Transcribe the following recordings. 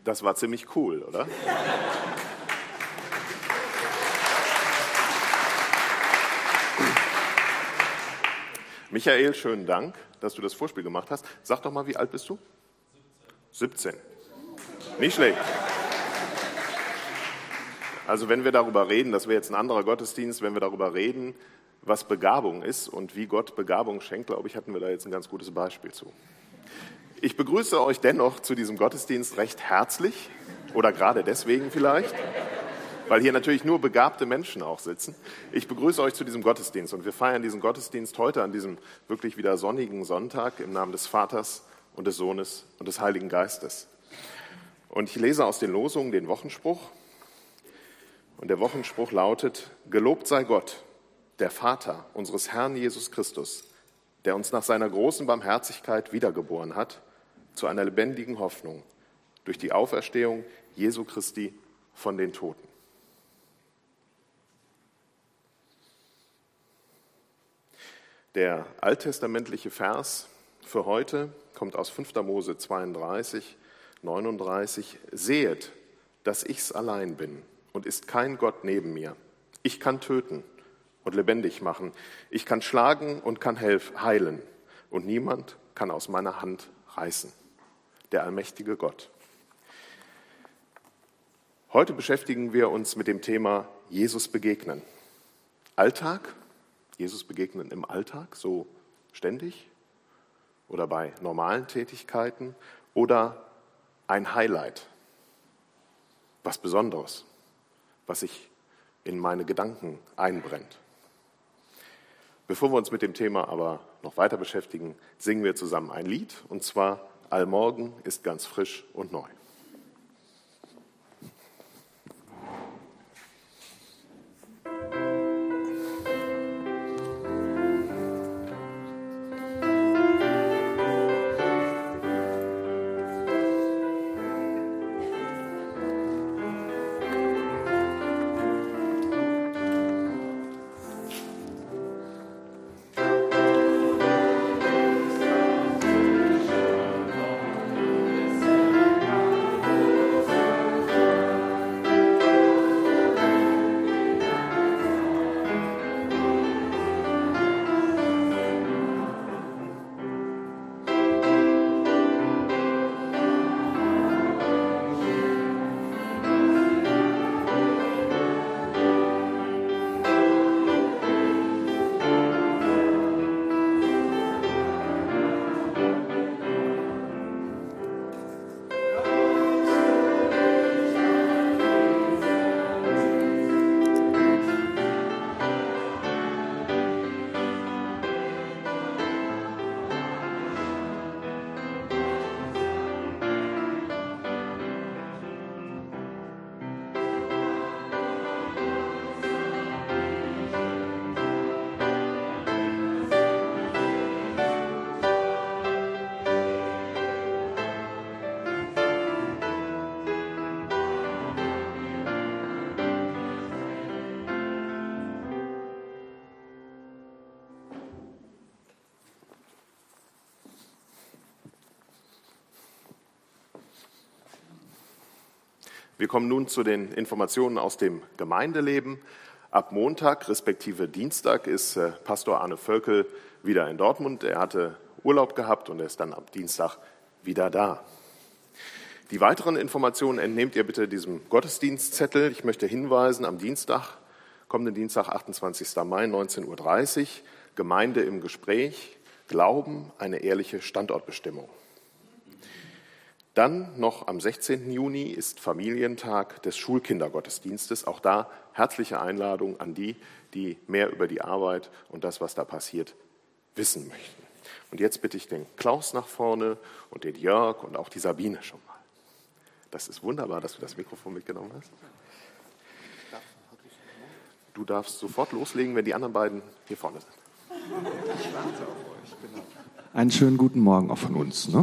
Das war ziemlich cool, oder? Michael, schönen Dank, dass du das Vorspiel gemacht hast. Sag doch mal, wie alt bist du? 17. Nicht schlecht. Also wenn wir darüber reden, das wäre jetzt ein anderer Gottesdienst, wenn wir darüber reden, was Begabung ist und wie Gott Begabung schenkt, glaube ich, hatten wir da jetzt ein ganz gutes Beispiel zu. Ich begrüße euch dennoch zu diesem Gottesdienst recht herzlich oder gerade deswegen vielleicht, weil hier natürlich nur begabte Menschen auch sitzen. Ich begrüße euch zu diesem Gottesdienst und wir feiern diesen Gottesdienst heute an diesem wirklich wieder sonnigen Sonntag im Namen des Vaters und des Sohnes und des Heiligen Geistes. Und ich lese aus den Losungen den Wochenspruch und der Wochenspruch lautet: Gelobt sei Gott, der Vater unseres Herrn Jesus Christus, der uns nach seiner großen Barmherzigkeit wiedergeboren hat zu einer lebendigen Hoffnung durch die Auferstehung Jesu Christi von den Toten. Der alttestamentliche Vers für heute kommt aus 5. Mose 32, 39. Sehet, dass ich's allein bin und ist kein Gott neben mir. Ich kann töten und lebendig machen. Ich kann schlagen und kann heilen. Und niemand kann aus meiner Hand reißen. Der allmächtige Gott. Heute beschäftigen wir uns mit dem Thema Jesus begegnen. Alltag, Jesus begegnen im Alltag, so ständig oder bei normalen Tätigkeiten oder ein Highlight, was Besonderes, was sich in meine Gedanken einbrennt. Bevor wir uns mit dem Thema aber noch weiter beschäftigen, singen wir zusammen ein Lied, und zwar Allmorgen ist ganz frisch und neu. Wir kommen nun zu den Informationen aus dem Gemeindeleben. Ab Montag, respektive Dienstag, ist Pastor Arne Völkel wieder in Dortmund. Er hatte Urlaub gehabt und er ist dann ab Dienstag wieder da. Die weiteren Informationen entnehmt ihr bitte diesem Gottesdienstzettel. Ich möchte hinweisen, am Dienstag, kommenden Dienstag, 28. Mai, 19.30 Uhr, Gemeinde im Gespräch, Glauben, eine ehrliche Standortbestimmung. Dann noch am 16. Juni ist Familientag des Schulkindergottesdienstes. Auch da herzliche Einladung an die, die mehr über die Arbeit und das, was da passiert, wissen möchten. Und jetzt bitte ich den Klaus nach vorne und den Jörg und auch die Sabine schon mal. Das ist wunderbar, dass du das Mikrofon mitgenommen hast. Du darfst sofort loslegen, wenn die anderen beiden hier vorne sind. Ich warte auf euch, genau. Einen schönen guten Morgen auch von uns. Ne?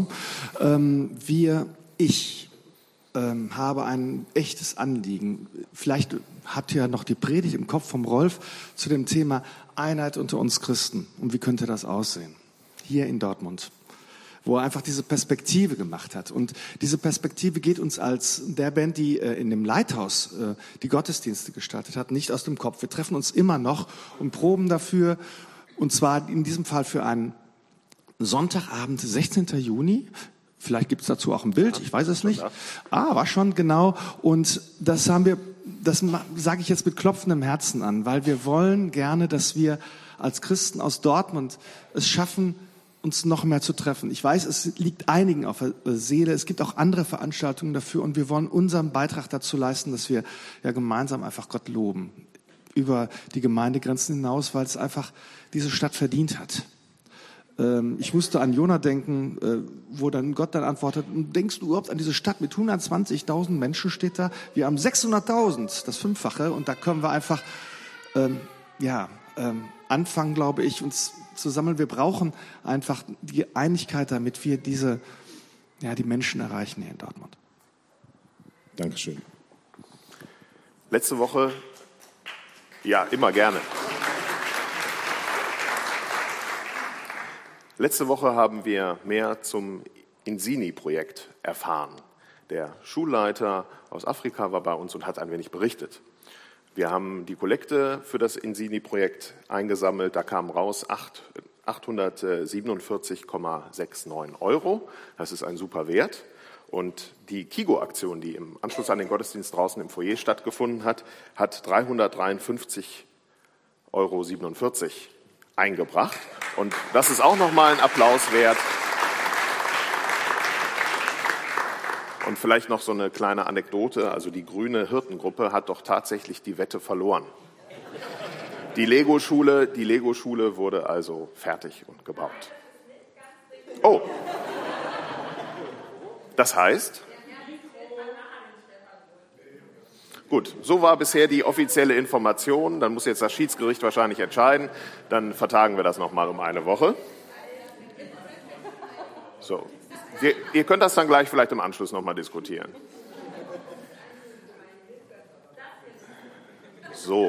Ich habe ein echtes Anliegen. Vielleicht habt ihr ja noch die Predigt im Kopf vom Rolf zu dem Thema Einheit unter uns Christen. Und wie könnte das aussehen? Hier in Dortmund. wo er einfach diese Perspektive gemacht hat. Und diese Perspektive geht uns als der Band, die in dem Leithaus die Gottesdienste gestartet hat, nicht aus dem Kopf. Wir treffen uns immer noch und proben dafür, und zwar in diesem Fall für einen Sonntagabend, 16. Juni. Vielleicht gibt es dazu auch ein Bild, ich weiß es nicht. War schon, genau. Und das sage ich jetzt mit klopfendem Herzen an, weil wir wollen gerne, dass wir als Christen aus Dortmund es schaffen, uns noch mehr zu treffen. Ich weiß, es liegt einigen auf der Seele. Es gibt auch andere Veranstaltungen dafür und wir wollen unseren Beitrag dazu leisten, dass wir ja gemeinsam einfach Gott loben. Über die Gemeindegrenzen hinaus, weil es einfach diese Stadt verdient hat. Ich musste an Jona denken, wo dann Gott dann antwortet, denkst du überhaupt an diese Stadt mit 120.000 Menschen steht da? Wir haben 600.000, das Fünffache, und da können wir einfach anfangen, glaube ich, uns zu sammeln. Wir brauchen einfach die Einigkeit, damit wir die Menschen erreichen hier in Dortmund. Dankeschön. Letzte Woche, ja, immer gerne. Letzte Woche haben wir mehr zum Insini-Projekt erfahren. Der Schulleiter aus Afrika war bei uns und hat ein wenig berichtet. Wir haben die Kollekte für das Insini-Projekt eingesammelt. Da kamen raus 847,69 €. Das ist ein super Wert. Und die Kigo-Aktion, die im Anschluss an den Gottesdienst draußen im Foyer stattgefunden hat, hat 353,47 € eingebracht. Und das ist auch nochmal ein Applaus wert. Und vielleicht noch so eine kleine Anekdote. Also die grüne Hirtengruppe hat doch tatsächlich die Wette verloren. Die Lego-Schule wurde also fertig und gebaut. Oh. Das heißt? Gut, so war bisher die offizielle Information. Dann muss jetzt das Schiedsgericht wahrscheinlich entscheiden. Dann vertagen wir das nochmal um eine Woche. So, ihr könnt das dann gleich vielleicht im Anschluss nochmal diskutieren. So.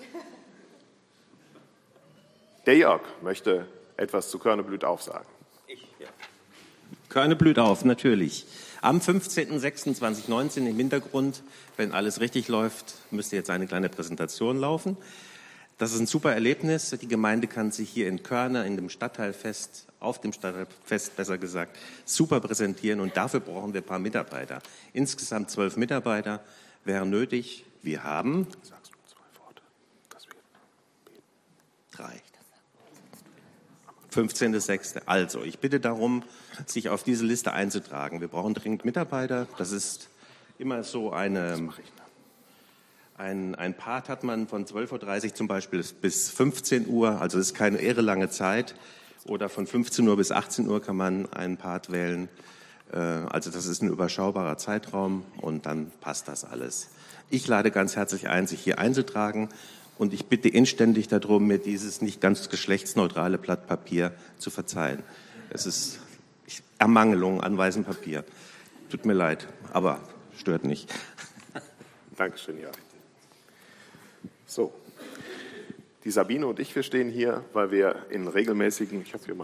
Der Jörg möchte etwas zu Körne blüht auf sagen. Körne blüht auf, natürlich. Am 15.06.2019 im Hintergrund, wenn alles richtig läuft, müsste jetzt eine kleine Präsentation laufen. Das ist ein super Erlebnis. Die Gemeinde kann sich hier in Körne, auf dem Stadtteilfest besser gesagt, super präsentieren. Und dafür brauchen wir ein paar Mitarbeiter. Insgesamt 12 Mitarbeiter wären nötig. Wir haben 3. 15.06. Also, ich bitte darum, sich auf diese Liste einzutragen. Wir brauchen dringend Mitarbeiter. Das ist immer so ein Part hat man von 12.30 Uhr zum Beispiel bis 15 Uhr. Also das ist keine irre lange Zeit. Oder von 15 Uhr bis 18 Uhr kann man einen Part wählen. Also das ist ein überschaubarer Zeitraum und dann passt das alles. Ich lade ganz herzlich ein, sich hier einzutragen. Und ich bitte inständig darum, mir dieses nicht ganz geschlechtsneutrale Blatt Papier zu verzeihen. Es ist Ermangelung an weißem Papier. Tut mir leid, aber stört nicht. Dankeschön, ja. So, die Sabine und ich, wir stehen hier, weil wir in regelmäßigen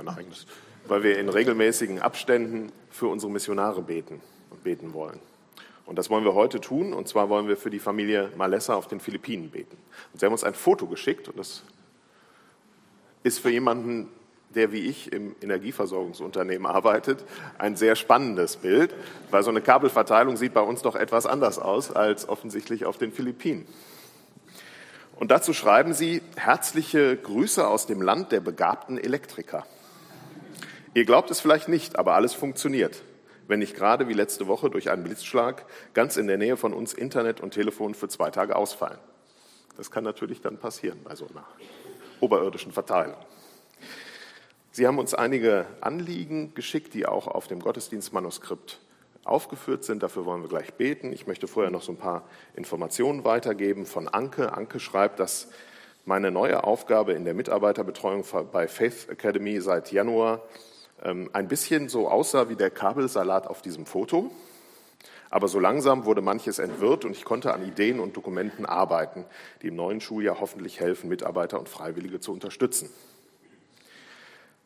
Abständen für unsere Missionare beten wollen. Und das wollen wir heute tun, und zwar wollen wir für die Familie Malessa auf den Philippinen beten. Und sie haben uns ein Foto geschickt, und das ist für jemanden, der wie ich im Energieversorgungsunternehmen arbeitet, ein sehr spannendes Bild, weil so eine Kabelverteilung sieht bei uns doch etwas anders aus als offensichtlich auf den Philippinen. Und dazu schreiben sie: Herzliche Grüße aus dem Land der begabten Elektriker. Ihr glaubt es vielleicht nicht, aber alles funktioniert. Wenn nicht gerade wie letzte Woche durch einen Blitzschlag ganz in der Nähe von uns Internet und Telefon für 2 Tage ausfallen. Das kann natürlich dann passieren bei so einer oberirdischen Verteilung. Sie haben uns einige Anliegen geschickt, die auch auf dem Gottesdienstmanuskript aufgeführt sind. Dafür wollen wir gleich beten. Ich möchte vorher noch so ein paar Informationen weitergeben von Anke. Anke schreibt, dass meine neue Aufgabe in der Mitarbeiterbetreuung bei Faith Academy seit Januar ein bisschen so aussah wie der Kabelsalat auf diesem Foto. Aber so langsam wurde manches entwirrt und ich konnte an Ideen und Dokumenten arbeiten, die im neuen Schuljahr hoffentlich helfen, Mitarbeiter und Freiwillige zu unterstützen.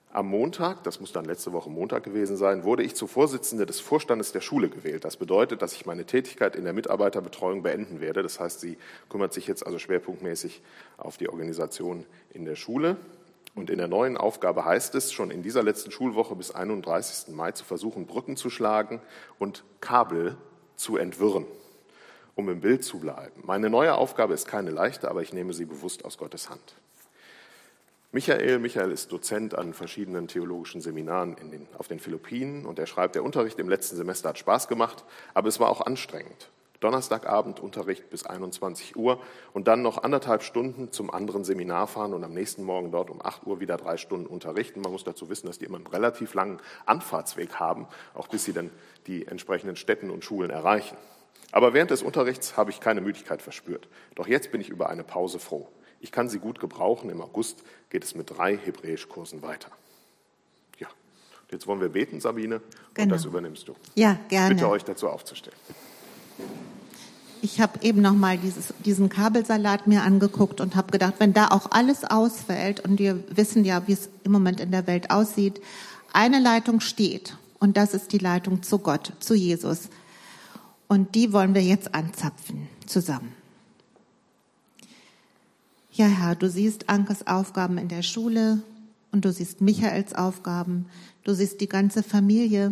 Am Montag, das muss dann letzte Woche Montag gewesen sein, wurde ich zur Vorsitzende des Vorstandes der Schule gewählt. Das bedeutet, dass ich meine Tätigkeit in der Mitarbeiterbetreuung beenden werde. Das heißt, sie kümmert sich jetzt also schwerpunktmäßig auf die Organisation in der Schule. Und in der neuen Aufgabe heißt es, schon in dieser letzten Schulwoche bis 31. Mai zu versuchen, Brücken zu schlagen und Kabel zu entwirren, um im Bild zu bleiben. Meine neue Aufgabe ist keine leichte, aber ich nehme sie bewusst aus Gottes Hand. Michael ist Dozent an verschiedenen theologischen Seminaren auf den Philippinen und er schreibt, der Unterricht im letzten Semester hat Spaß gemacht, aber es war auch anstrengend. Donnerstagabend Unterricht bis 21 Uhr und dann noch 1,5 Stunden zum anderen Seminar fahren und am nächsten Morgen dort um 8 Uhr wieder 3 Stunden unterrichten. Man muss dazu wissen, dass die immer einen relativ langen Anfahrtsweg haben, auch bis sie dann die entsprechenden Städten und Schulen erreichen. Aber während des Unterrichts habe ich keine Müdigkeit verspürt. Doch jetzt bin ich über eine Pause froh. Ich kann sie gut gebrauchen. Im August geht es mit 3 Hebräischkursen weiter. Ja, jetzt wollen wir beten, Sabine, und das übernimmst du. Ja, gerne. Bitte euch dazu aufzustehen. Ich habe eben noch mal diesen Kabelsalat mir angeguckt und habe gedacht, wenn da auch alles ausfällt und wir wissen ja, wie es im Moment in der Welt aussieht, eine Leitung steht und das ist die Leitung zu Gott, zu Jesus. Und die wollen wir jetzt anzapfen zusammen. Ja, Herr, du siehst Ankes Aufgaben in der Schule und du siehst Michaels Aufgaben, du siehst die ganze Familie.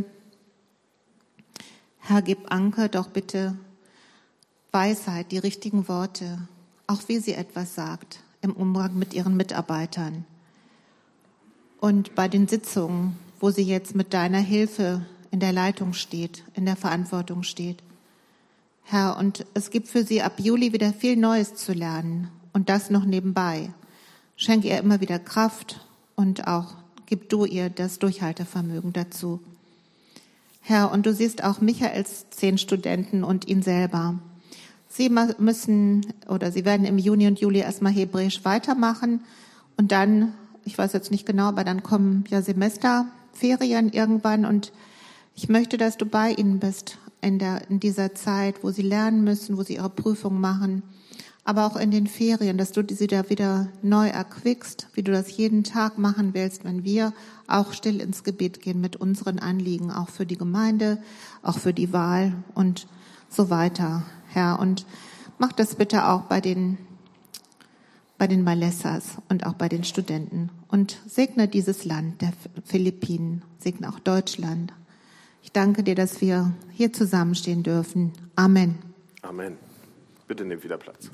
Herr, gib Anke doch bitte Weisheit, die richtigen Worte, auch wie sie etwas sagt im Umgang mit ihren Mitarbeitern. Und bei den Sitzungen, wo sie jetzt mit deiner Hilfe in der Leitung steht, in der Verantwortung steht. Herr, und es gibt für sie ab Juli wieder viel Neues zu lernen und das noch nebenbei. Schenke ihr immer wieder Kraft und auch gib du ihr das Durchhaltevermögen dazu. Herr, und du siehst auch Michaels 10 Studenten und ihn selber. Sie werden im Juni und Juli erstmal Hebräisch weitermachen und dann, ich weiß jetzt nicht genau, aber dann kommen ja Semesterferien irgendwann und ich möchte, dass du bei ihnen bist in dieser Zeit, wo sie lernen müssen, wo sie ihre Prüfung machen, aber auch in den Ferien, dass du sie da wieder neu erquickst, wie du das jeden Tag machen willst, wenn wir auch still ins Gebet gehen mit unseren Anliegen, auch für die Gemeinde, auch für die Wahl und so weiter, Herr. Und mach das bitte auch bei den Malessas und auch bei den Studenten. Und segne dieses Land der Philippinen, segne auch Deutschland. Ich danke dir, dass wir hier zusammenstehen dürfen. Amen. Amen. Bitte nehmt wieder Platz.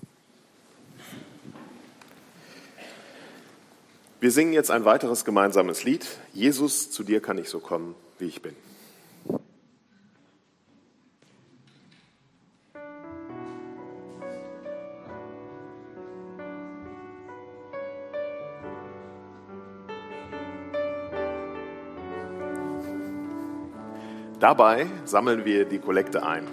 Wir singen jetzt ein weiteres gemeinsames Lied. Jesus, zu dir kann ich so kommen, wie ich bin. Dabei sammeln wir die Kollekte ein.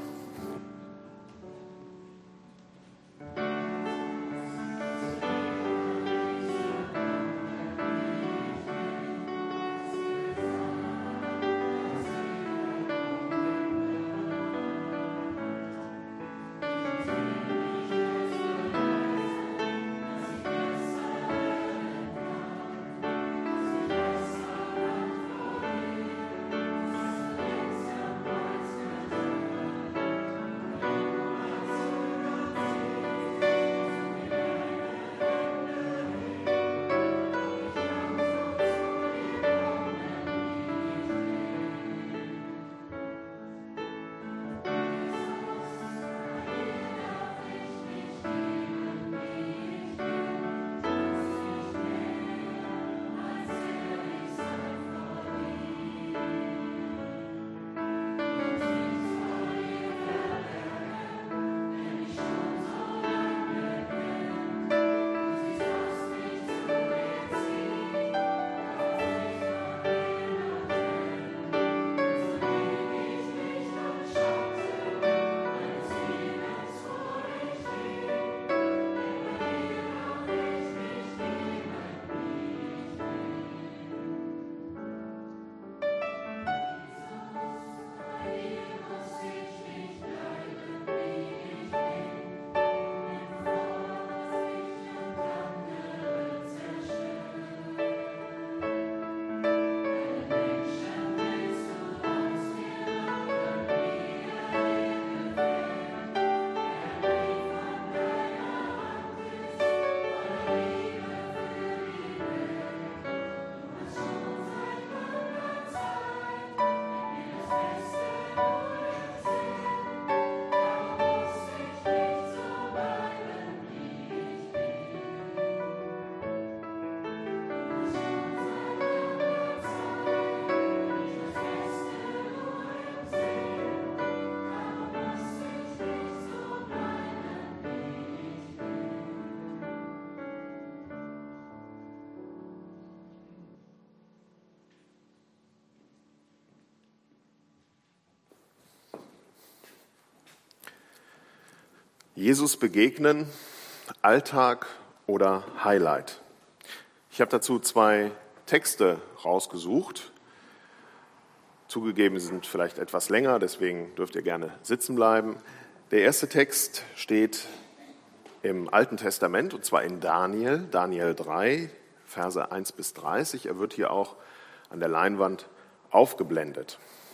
Jesus begegnen, Alltag oder Highlight. Ich habe dazu 2 Texte rausgesucht. Zugegeben, sie sind vielleicht etwas länger, deswegen dürft ihr gerne sitzen bleiben. Der erste Text steht im Alten Testament, und zwar in Daniel 3, Verse 1 bis 30. Er wird hier auch an der Leinwand aufgeblendet.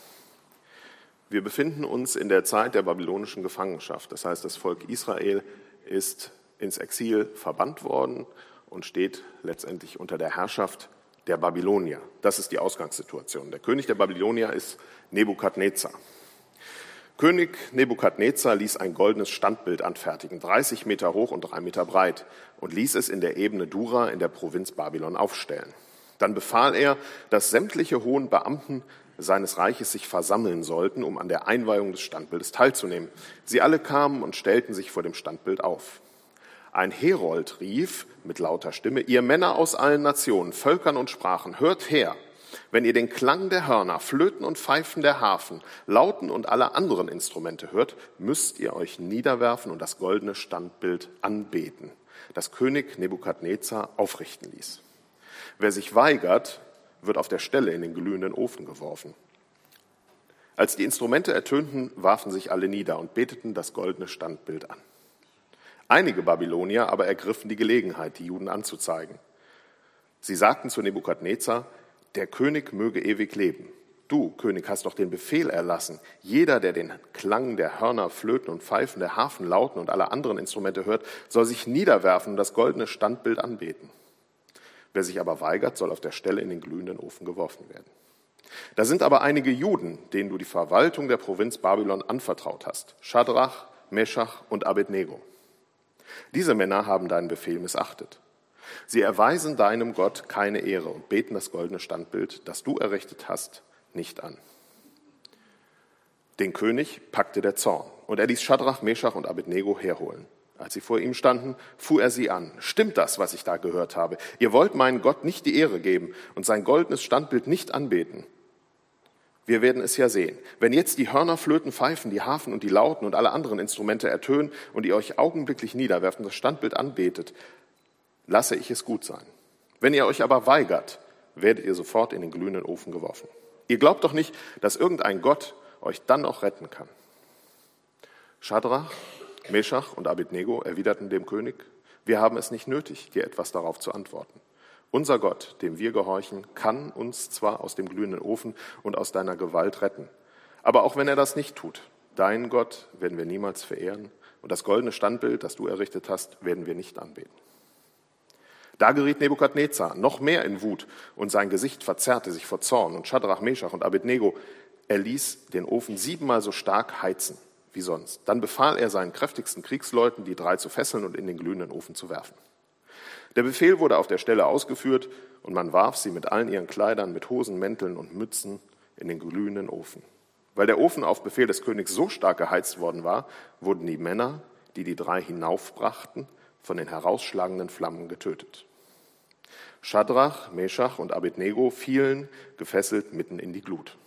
Wir befinden uns in der Zeit der babylonischen Gefangenschaft. Das heißt, das Volk Israel ist ins Exil verbannt worden und steht letztendlich unter der Herrschaft der Babylonier. Das ist die Ausgangssituation. Der König der Babylonier ist Nebukadnezar. König Nebukadnezar ließ ein goldenes Standbild anfertigen, 30 Meter hoch und 3 Meter breit, und ließ es in der Ebene Dura in der Provinz Babylon aufstellen. Dann befahl er, dass sämtliche hohen Beamten seines Reiches sich versammeln sollten, um an der Einweihung des Standbildes teilzunehmen. Sie alle kamen und stellten sich vor dem Standbild auf. Ein Herold rief mit lauter Stimme: Ihr Männer aus allen Nationen, Völkern und Sprachen, hört her! Wenn ihr den Klang der Hörner, Flöten und Pfeifen der Harfen, Lauten und aller anderen Instrumente hört, müsst ihr euch niederwerfen und das goldene Standbild anbeten, das König Nebukadnezar aufrichten ließ. Wer sich weigert, wird auf der Stelle in den glühenden Ofen geworfen. Als die Instrumente ertönten, warfen sich alle nieder und beteten das goldene Standbild an. Einige Babylonier aber ergriffen die Gelegenheit, die Juden anzuzeigen. Sie sagten zu Nebukadnezar: Der König möge ewig leben. Du, König, hast doch den Befehl erlassen: Jeder, der den Klang der Hörner, Flöten und Pfeifen, der Harfen, Lauten und aller anderen Instrumente hört, soll sich niederwerfen und das goldene Standbild anbeten. Wer sich aber weigert, soll auf der Stelle in den glühenden Ofen geworfen werden. Da sind aber einige Juden, denen du die Verwaltung der Provinz Babylon anvertraut hast: Schadrach, Meschach und Abednego. Diese Männer haben deinen Befehl missachtet. Sie erweisen deinem Gott keine Ehre und beten das goldene Standbild, das du errichtet hast, nicht an. Den König packte der Zorn, und er ließ Schadrach, Meschach und Abednego herholen. Als sie vor ihm standen, fuhr er sie an: Stimmt das, was ich da gehört habe? Ihr wollt meinen Gott nicht die Ehre geben und sein goldenes Standbild nicht anbeten. Wir werden es ja sehen. Wenn jetzt die Hörner, Flöten, Pfeifen, die Harfen und die Lauten und alle anderen Instrumente ertönen und ihr euch augenblicklich niederwerft und das Standbild anbetet, lasse ich es gut sein. Wenn ihr euch aber weigert, werdet ihr sofort in den glühenden Ofen geworfen. Ihr glaubt doch nicht, dass irgendein Gott euch dann noch retten kann. Schadrach, Meschach und Abednego erwiderten dem König: Wir haben es nicht nötig, dir etwas darauf zu antworten. Unser Gott, dem wir gehorchen, kann uns zwar aus dem glühenden Ofen und aus deiner Gewalt retten, aber auch wenn er das nicht tut, deinen Gott werden wir niemals verehren und das goldene Standbild, das du errichtet hast, werden wir nicht anbeten. Da geriet Nebukadnezar noch mehr in Wut und sein Gesicht verzerrte sich vor Zorn, und Schadrach, Meschach und Abednego, er ließ den Ofen 7-mal so stark heizen wie sonst. Dann befahl er seinen kräftigsten Kriegsleuten, die 3 zu fesseln und in den glühenden Ofen zu werfen. Der Befehl wurde auf der Stelle ausgeführt, und man warf sie mit allen ihren Kleidern, mit Hosen, Mänteln und Mützen in den glühenden Ofen. Weil der Ofen auf Befehl des Königs so stark geheizt worden war, wurden die Männer, die die 3 hinaufbrachten, von den herausschlagenden Flammen getötet. Schadrach, Meschach und Abednego fielen gefesselt mitten in die Glut.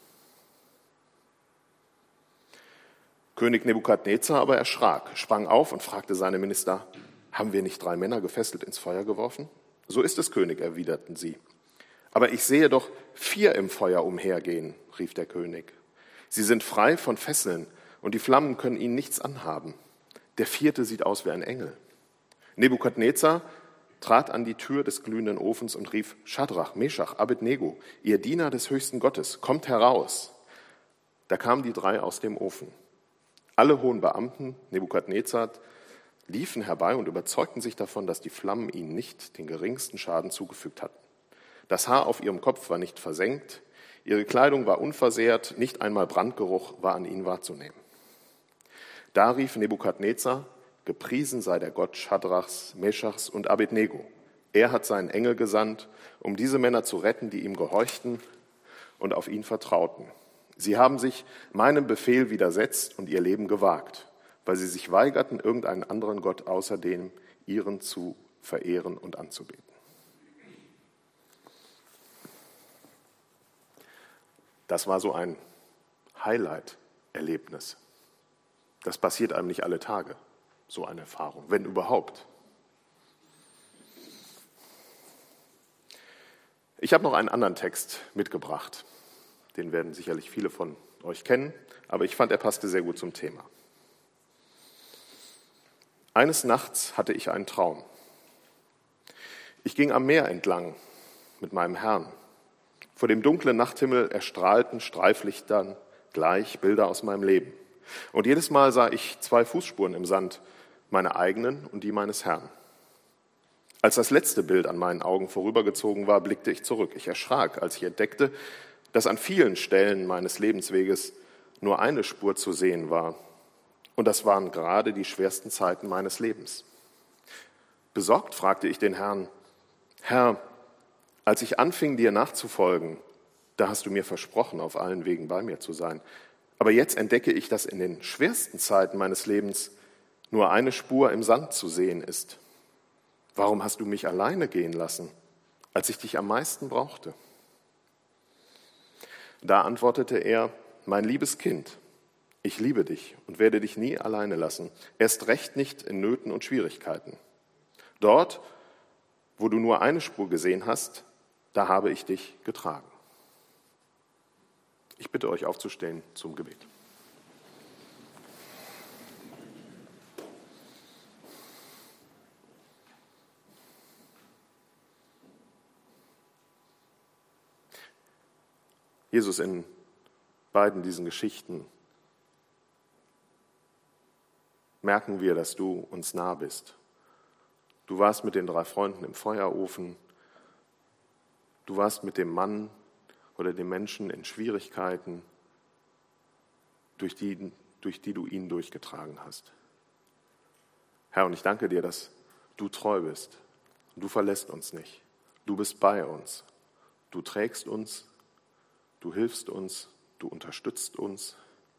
König Nebukadnezar aber erschrak, sprang auf und fragte seine Minister: Haben wir nicht 3 Männer gefesselt ins Feuer geworfen? So ist es, König, erwiderten sie. Aber ich sehe doch 4 im Feuer umhergehen, rief der König. Sie sind frei von Fesseln und die Flammen können ihnen nichts anhaben. Der 4. sieht aus wie ein Engel. Nebukadnezar trat an die Tür des glühenden Ofens und rief: Schadrach, Meschach, Abednego, ihr Diener des höchsten Gottes, kommt heraus. Da kamen die 3 aus dem Ofen. Alle hohen Beamten Nebukadnezar liefen herbei und überzeugten sich davon, dass die Flammen ihnen nicht den geringsten Schaden zugefügt hatten. Das Haar auf ihrem Kopf war nicht versengt, ihre Kleidung war unversehrt, nicht einmal Brandgeruch war an ihnen wahrzunehmen. Da rief Nebukadnezar: Gepriesen sei der Gott Schadrachs, Meschachs und Abednego. Er hat seinen Engel gesandt, um diese Männer zu retten, die ihm gehorchten und auf ihn vertrauten. Sie haben sich meinem Befehl widersetzt und ihr Leben gewagt, weil sie sich weigerten, irgendeinen anderen Gott außer dem ihren zu verehren und anzubeten. Das war so ein Highlight-Erlebnis. Das passiert einem nicht alle Tage. so eine Erfahrung, wenn überhaupt. Ich habe noch einen anderen Text mitgebracht. Den werden sicherlich viele von euch kennen, aber ich fand, er passte sehr gut zum Thema. Eines Nachts hatte ich einen Traum. Ich ging am Meer entlang mit meinem Herrn. Vor dem dunklen Nachthimmel erstrahlten Streiflichtern gleich Bilder aus meinem Leben. Und jedes Mal sah ich 2 Fußspuren im Sand, meine eigenen und die meines Herrn. Als das letzte Bild an meinen Augen vorübergezogen war, blickte ich zurück. Ich erschrak, als ich entdeckte, dass an vielen Stellen meines Lebensweges nur eine Spur zu sehen war. Und das waren gerade die schwersten Zeiten meines Lebens. Besorgt fragte ich den Herrn: Herr, als ich anfing, dir nachzufolgen, da hast du mir versprochen, auf allen Wegen bei mir zu sein. Aber jetzt entdecke ich, dass in den schwersten Zeiten meines Lebens nur eine Spur im Sand zu sehen ist. Warum hast du mich alleine gehen lassen, als ich dich am meisten brauchte? Da antwortete er: Mein liebes Kind, ich liebe dich und werde dich nie alleine lassen, erst recht nicht in Nöten und Schwierigkeiten. Dort, wo du nur eine Spur gesehen hast, da habe ich dich getragen. Ich bitte euch aufzustehen zum Gebet. Jesus, in beiden diesen Geschichten merken wir, dass du uns nah bist. Du warst mit den 3 Freunden im Feuerofen. Du warst mit dem Mann oder dem Menschen in Schwierigkeiten, durch die du ihn durchgetragen hast. Herr, und ich danke dir, dass du treu bist. Du verlässt uns nicht. Du bist bei uns. Du trägst uns. Du hilfst uns, du unterstützt uns.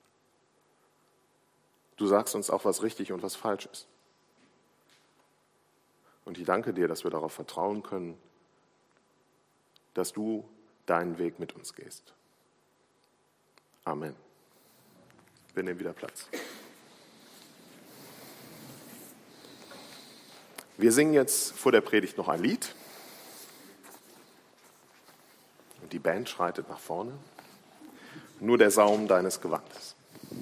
Du sagst uns auch, was richtig und was falsch ist. Und ich danke dir, dass wir darauf vertrauen können, dass du deinen Weg mit uns gehst. Amen. Wir nehmen wieder Platz. Wir singen jetzt vor der Predigt noch ein Lied. Die Band schreitet nach vorne. Nur der Saum deines Gewandes.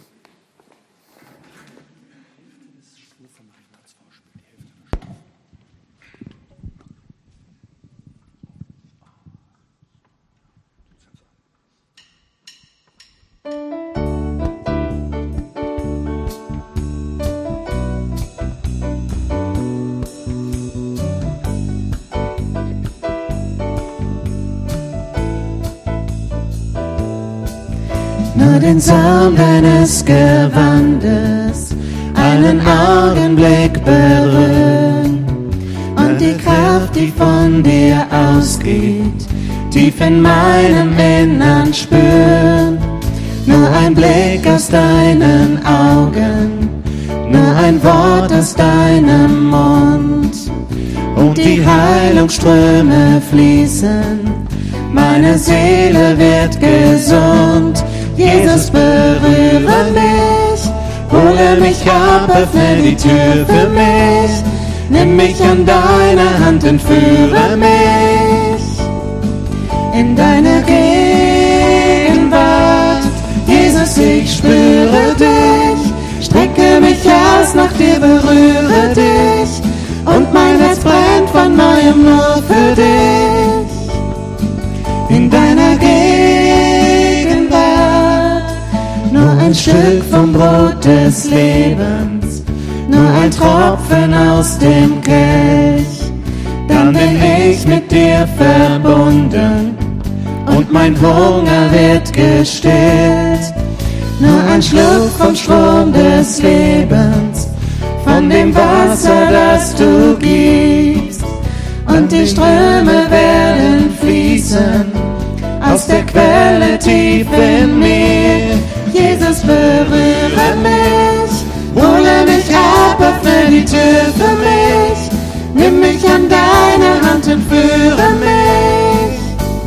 Nur den Saum deines Gewandes einen Augenblick berühren und die Kraft, die von dir ausgeht, tief in meinem Innern spüren. Nur ein Blick aus deinen Augen, nur ein Wort aus deinem Mund und die Heilungsströme fließen, meine Seele wird gesund. Jesus, berühre mich, hole mich ab, öffne die Tür für mich, nimm mich an deine Hand und führe mich in deine Gegenwart. Jesus, ich spüre dich, strecke mich aus nach dir, berühre dich und mein Herz brennt von neuem nur für dich in deiner Gegenwart. Nur ein Stück vom Brot des Lebens, nur ein Tropfen aus dem Kelch, dann bin ich mit dir verbunden und mein Hunger wird gestillt. Nur ein Schluck vom Strom des Lebens, von dem Wasser, das du gibst, und die Ströme werden fließen aus der Quelle tief in mir. Jesus, berühre mich, hole mich ab, öffne die Tür für mich, nimm mich an deine Hand und führe mich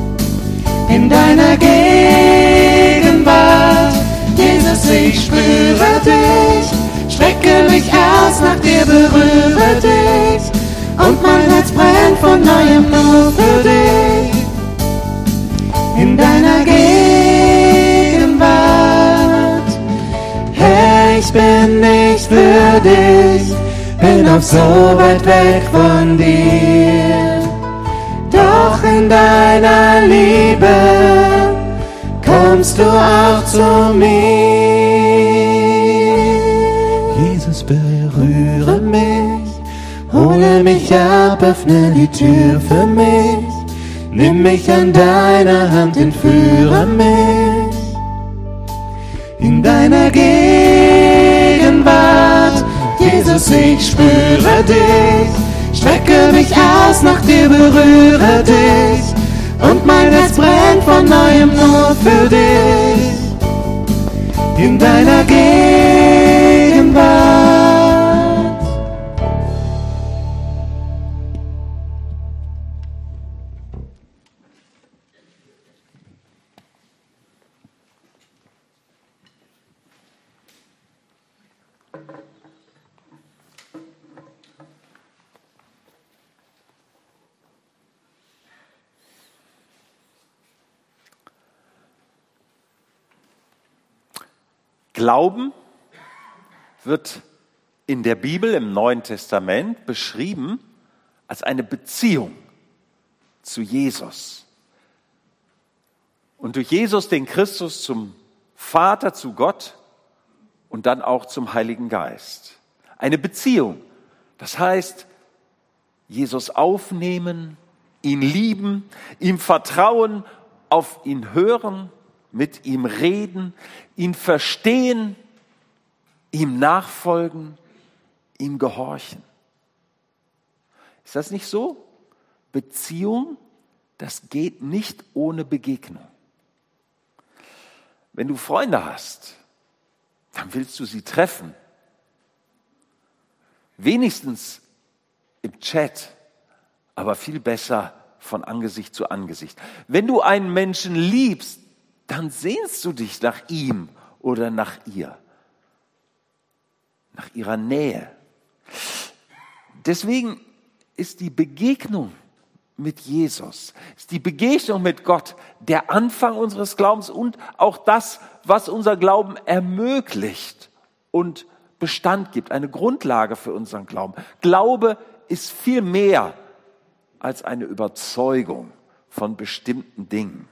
in deiner Gegenwart. Jesus, ich spüre dich, strecke mich aus nach dir, von Neuem nur für dich. In deiner Gegenwart, Herr, ich bin nicht würdig, bin auch so weit weg von dir. Doch in deiner Liebe kommst du auch zu mir. Jesus, berühre mich, hole mich ab, öffne die Tür für mich. Nimm mich an deiner Hand, entführe mich. In deiner Gegenwart, Jesus, ich spüre dich. Strecke mich aus nach dir, berühre dich. Und mein Herz brennt von Neuem nur für dich. In deiner Gegenwart. Glauben wird in der Bibel im Neuen Testament beschrieben als eine Beziehung zu Jesus. Und durch Jesus, den Christus, zum Vater, zu Gott und dann auch zum Heiligen Geist. Eine Beziehung. Das heißt, Jesus aufnehmen, ihn lieben, ihm vertrauen, auf ihn hören, mit ihm reden, ihn verstehen, ihm nachfolgen, ihm gehorchen. Ist das nicht so? Beziehung, das geht nicht ohne Begegnung. Wenn du Freunde hast, dann willst du sie treffen. Wenigstens im Chat, aber viel besser von Angesicht zu Angesicht. Wenn du einen Menschen liebst, dann sehnst du dich nach ihm oder nach ihr, nach ihrer Nähe. Deswegen ist die Begegnung mit Jesus, ist die Begegnung mit Gott der Anfang unseres Glaubens und auch das, was unser Glauben ermöglicht und Bestand gibt, eine Grundlage für unseren Glauben. Glaube ist viel mehr als eine Überzeugung von bestimmten Dingen.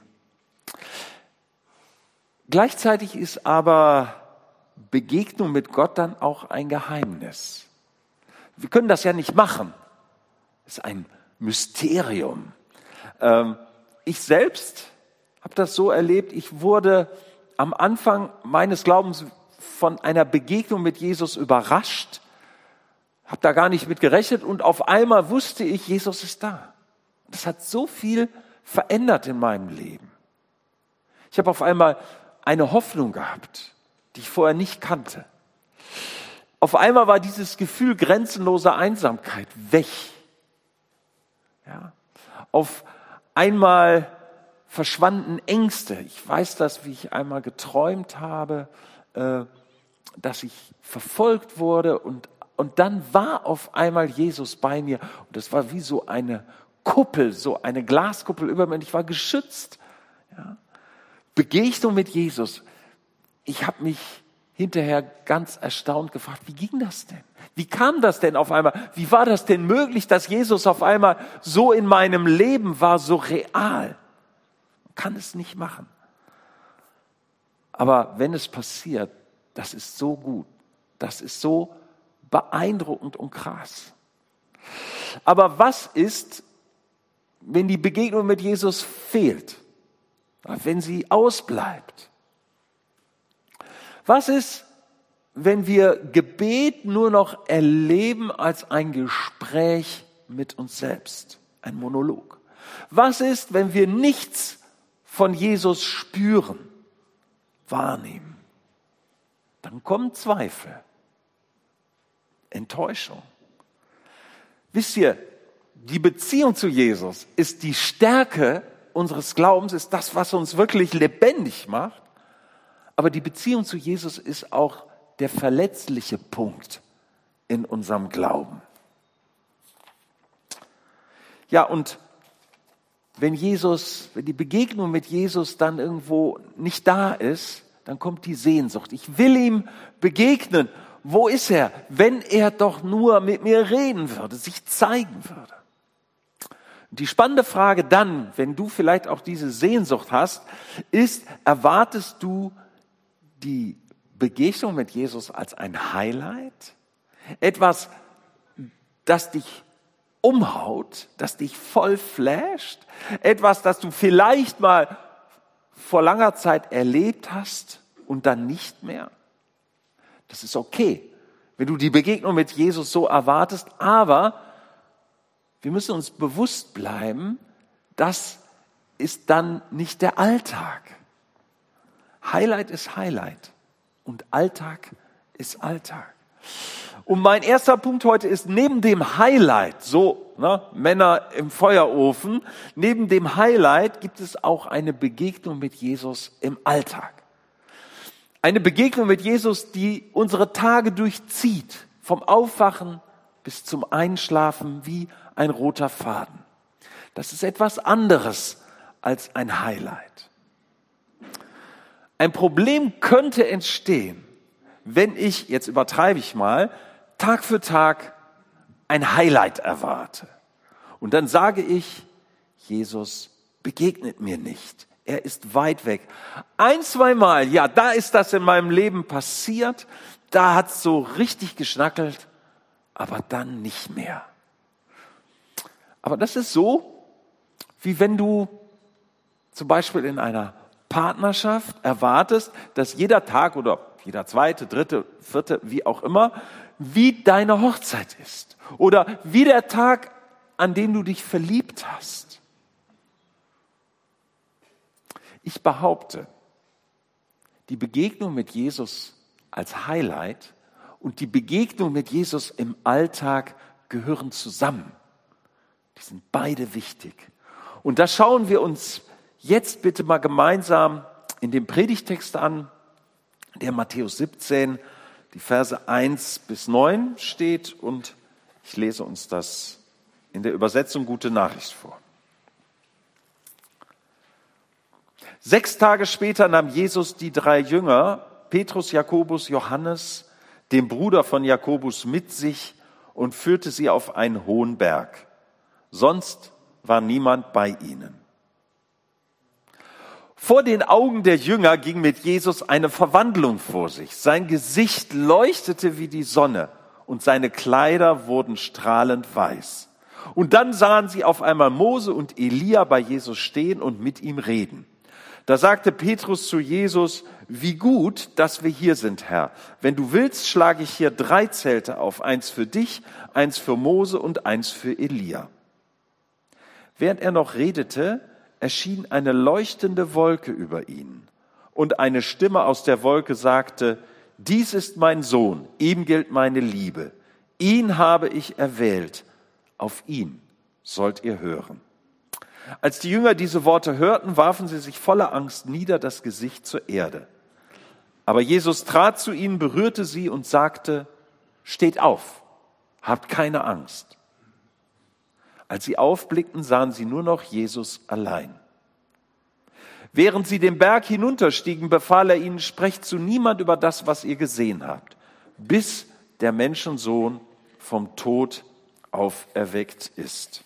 Gleichzeitig ist aber Begegnung mit Gott dann auch ein Geheimnis. Wir können das ja nicht machen. Es ist ein Mysterium. Ich selbst habe das so erlebt, ich wurde am Anfang meines Glaubens von einer Begegnung mit Jesus überrascht, habe da gar nicht mit gerechnet und auf einmal wusste ich, Jesus ist da. Das hat so viel verändert in meinem Leben. Ich habe auf einmal eine Hoffnung gehabt, die ich vorher nicht kannte. Auf einmal war dieses Gefühl grenzenloser Einsamkeit weg. Ja. Auf einmal verschwanden Ängste. Ich weiß das, wie ich einmal geträumt habe, dass ich verfolgt wurde und dann war auf einmal Jesus bei mir und das war wie so eine Kuppel, so eine Glaskuppel über mir und ich war geschützt. Ja. Begegnung mit Jesus. Ich habe mich hinterher ganz erstaunt gefragt, wie ging das denn? Wie kam das denn auf einmal? Wie war das denn möglich, dass Jesus auf einmal so in meinem Leben war, so real? Man kann es nicht machen. Aber wenn es passiert, das ist so gut. Das ist so beeindruckend und krass. Aber was ist, wenn die Begegnung mit Jesus fehlt? Wenn sie ausbleibt? Was ist, wenn wir Gebet nur noch erleben als ein Gespräch mit uns selbst, ein Monolog? Was ist, wenn wir nichts von Jesus spüren, wahrnehmen? Dann kommen Zweifel, Enttäuschung. Wisst ihr, die Beziehung zu Jesus ist die Stärke unseres Glaubens, ist das, was uns wirklich lebendig macht. Aber die Beziehung zu Jesus ist auch der verletzliche Punkt in unserem Glauben. Ja, und wenn die Begegnung mit Jesus dann irgendwo nicht da ist, dann kommt die Sehnsucht. Ich will ihm begegnen. Wo ist er? Wenn er doch nur mit mir reden würde, sich zeigen würde. Die spannende Frage dann, wenn du vielleicht auch diese Sehnsucht hast, ist, erwartest du die Begegnung mit Jesus als ein Highlight? Etwas, das dich umhaut, das dich voll flasht? Etwas, das du vielleicht mal vor langer Zeit erlebt hast und dann nicht mehr? Das ist okay, wenn du die Begegnung mit Jesus so erwartest, aber wir müssen uns bewusst bleiben, das ist dann nicht der Alltag. Highlight ist Highlight und Alltag ist Alltag. Und mein erster Punkt heute ist, neben dem Highlight, Männer im Feuerofen, neben dem Highlight gibt es auch eine Begegnung mit Jesus im Alltag. Eine Begegnung mit Jesus, die unsere Tage durchzieht, vom Aufwachen bis zum Einschlafen wie ein roter Faden. Das ist etwas anderes als ein Highlight. Ein Problem könnte entstehen, wenn ich, jetzt übertreibe ich mal, Tag für Tag ein Highlight erwarte. Und dann sage ich, Jesus begegnet mir nicht. Er ist weit weg. 1, 2 Mal, ja, da ist das in meinem Leben passiert. Da hat es so richtig geschnackelt, aber dann nicht mehr. Aber das ist so, wie wenn du zum Beispiel in einer Partnerschaft erwartest, dass jeder Tag oder jeder zweite, dritte, vierte, wie auch immer, wie deine Hochzeit ist. Oder wie der Tag, an dem du dich verliebt hast. Ich behaupte, die Begegnung mit Jesus als Highlight und die Begegnung mit Jesus im Alltag gehören zusammen. Die sind beide wichtig. Und das schauen wir uns jetzt bitte mal gemeinsam in dem Predigtext an, der Matthäus 17, die Verse 1 bis 9 steht. Und ich lese uns das in der Übersetzung Gute Nachricht vor. 6 Tage später nahm Jesus die 3 Jünger, Petrus, Jakobus, Johannes, den Bruder von Jakobus, mit sich und führte sie auf einen hohen Berg. Sonst war niemand bei ihnen. Vor den Augen der Jünger ging mit Jesus eine Verwandlung vor sich. Sein Gesicht leuchtete wie die Sonne und seine Kleider wurden strahlend weiß. Und dann sahen sie auf einmal Mose und Elia bei Jesus stehen und mit ihm reden. Da sagte Petrus zu Jesus, wie gut, dass wir hier sind, Herr. Wenn du willst, schlage ich hier 3 Zelte auf, eins für dich, eins für Mose und eins für Elia. Während er noch redete, erschien eine leuchtende Wolke über ihn. Und eine Stimme aus der Wolke sagte, dies ist mein Sohn, ihm gilt meine Liebe. Ihn habe ich erwählt, auf ihn sollt ihr hören. Als die Jünger diese Worte hörten, warfen sie sich voller Angst nieder, das Gesicht zur Erde. Aber Jesus trat zu ihnen, berührte sie und sagte, steht auf, habt keine Angst. Als sie aufblickten, sahen sie nur noch Jesus allein. Während sie den Berg hinunterstiegen, befahl er ihnen, sprecht zu niemand über das, was ihr gesehen habt, bis der Menschensohn vom Tod auferweckt ist.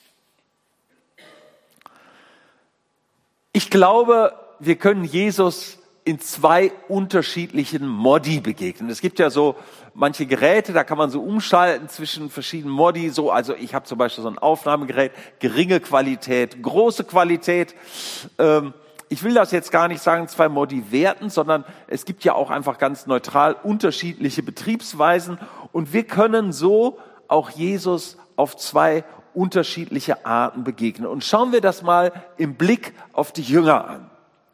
Ich glaube, wir können Jesus in 2 unterschiedlichen Modi begegnen. Es gibt ja so manche Geräte, da kann man so umschalten zwischen verschiedenen Modi. Also ich habe zum Beispiel so ein Aufnahmegerät, geringe Qualität, große Qualität. Ich will das jetzt gar nicht sagen, 2 Modi werten, sondern es gibt ja auch einfach ganz neutral unterschiedliche Betriebsweisen. Und wir können so auch Jesus auf 2 unterschiedliche Arten begegnen. Und schauen wir das mal im Blick auf die Jünger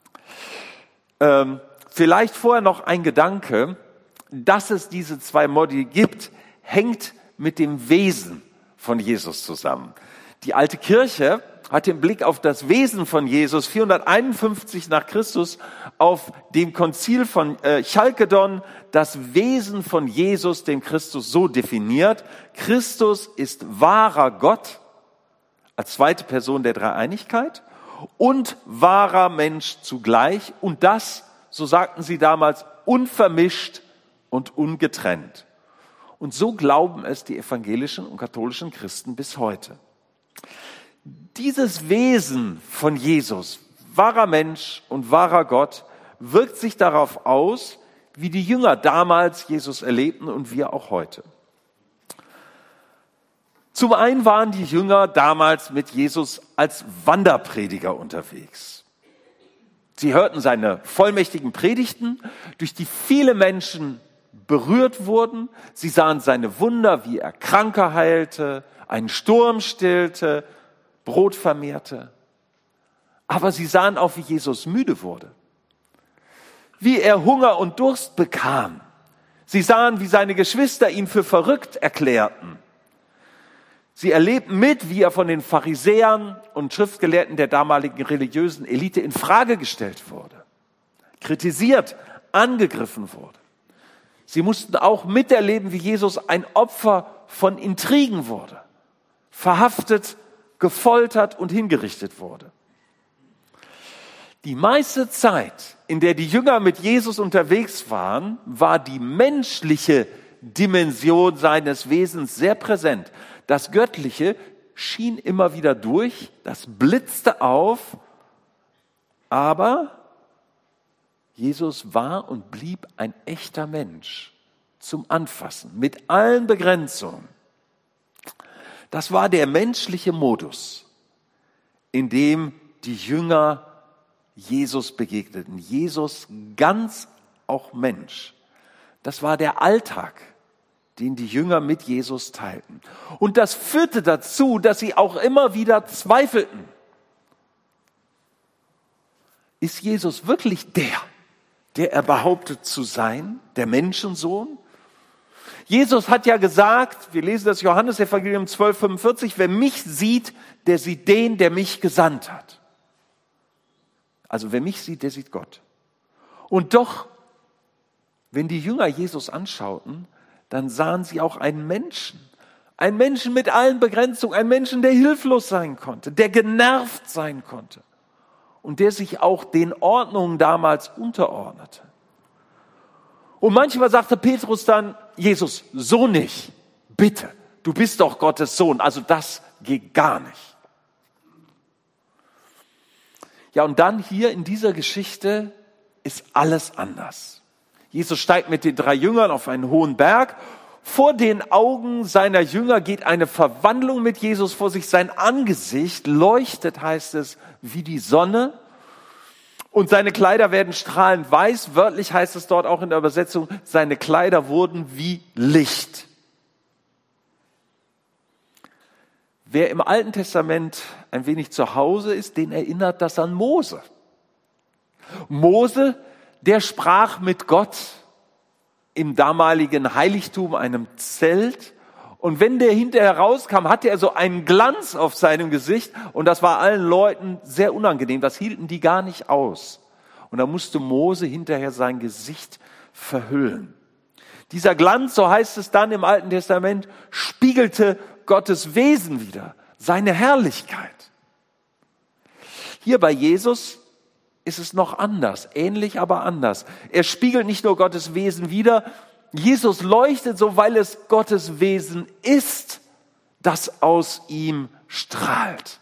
an. Vielleicht vorher noch ein Gedanke, dass es diese 2 Modi gibt, hängt mit dem Wesen von Jesus zusammen. Die alte Kirche hat im Blick auf das Wesen von Jesus 451 nach Christus auf dem Konzil von Chalkedon das Wesen von Jesus, dem Christus, so definiert. Christus ist wahrer Gott, als zweite Person der Dreieinigkeit und wahrer Mensch zugleich. Und das, so sagten sie damals, unvermischt und ungetrennt. Und so glauben es die evangelischen und katholischen Christen bis heute. Dieses Wesen von Jesus, wahrer Mensch und wahrer Gott, wirkt sich darauf aus, wie die Jünger damals Jesus erlebten und wir auch heute. Zum einen waren die Jünger damals mit Jesus als Wanderprediger unterwegs. Sie hörten seine vollmächtigen Predigten, durch die viele Menschen berührt wurden. Sie sahen seine Wunder, wie er Kranke heilte, einen Sturm stillte, Brot vermehrte. Aber sie sahen auch, wie Jesus müde wurde, wie er Hunger und Durst bekam. Sie sahen, wie seine Geschwister ihn für verrückt erklärten. Sie erlebten mit, wie er von den Pharisäern und Schriftgelehrten der damaligen religiösen Elite in Frage gestellt wurde, kritisiert, angegriffen wurde. Sie mussten auch miterleben, wie Jesus ein Opfer von Intrigen wurde, verhaftet, gefoltert und hingerichtet wurde. Die meiste Zeit, in der die Jünger mit Jesus unterwegs waren, war die menschliche Dimension seines Wesens sehr präsent. Das Göttliche schien immer wieder durch, das blitzte auf, aber Jesus war und blieb ein echter Mensch zum Anfassen, mit allen Begrenzungen. Das war der menschliche Modus, in dem die Jünger Jesus begegneten. Jesus ganz auch Mensch. Das war der Alltag, den die Jünger mit Jesus teilten. Und das führte dazu, dass sie auch immer wieder zweifelten. Ist Jesus wirklich der er behauptet zu sein, der Menschensohn? Jesus hat ja gesagt, wir lesen das Johannesevangelium 12,45, wer mich sieht, der sieht den, der mich gesandt hat. Also wer mich sieht, der sieht Gott. Und doch, wenn die Jünger Jesus anschauten, dann sahen sie auch einen Menschen mit allen Begrenzungen, einen Menschen, der hilflos sein konnte, der genervt sein konnte und der sich auch den Ordnungen damals unterordnete. Und manchmal sagte Petrus dann, Jesus, so nicht, bitte, du bist doch Gottes Sohn, also das geht gar nicht. Ja, und dann hier in dieser Geschichte ist alles anders. Jesus steigt mit den 3 Jüngern auf einen hohen Berg. Vor den Augen seiner Jünger geht eine Verwandlung mit Jesus vor sich. Sein Angesicht leuchtet, heißt es, wie die Sonne. Und seine Kleider werden strahlend weiß. Wörtlich heißt es dort auch in der Übersetzung, seine Kleider wurden wie Licht. Wer im Alten Testament ein wenig zu Hause ist, den erinnert das an Mose. Mose, der sprach mit Gott im damaligen Heiligtum, einem Zelt. Und wenn der hinterher rauskam, hatte er so einen Glanz auf seinem Gesicht. Und das war allen Leuten sehr unangenehm. Das hielten die gar nicht aus. Und da musste Mose hinterher sein Gesicht verhüllen. Dieser Glanz, so heißt es dann im Alten Testament, spiegelte Gottes Wesen wider, seine Herrlichkeit. Hier bei Jesus ist es noch anders, ähnlich, aber anders. Er spiegelt nicht nur Gottes Wesen wider, Jesus leuchtet so, weil es Gottes Wesen ist, das aus ihm strahlt.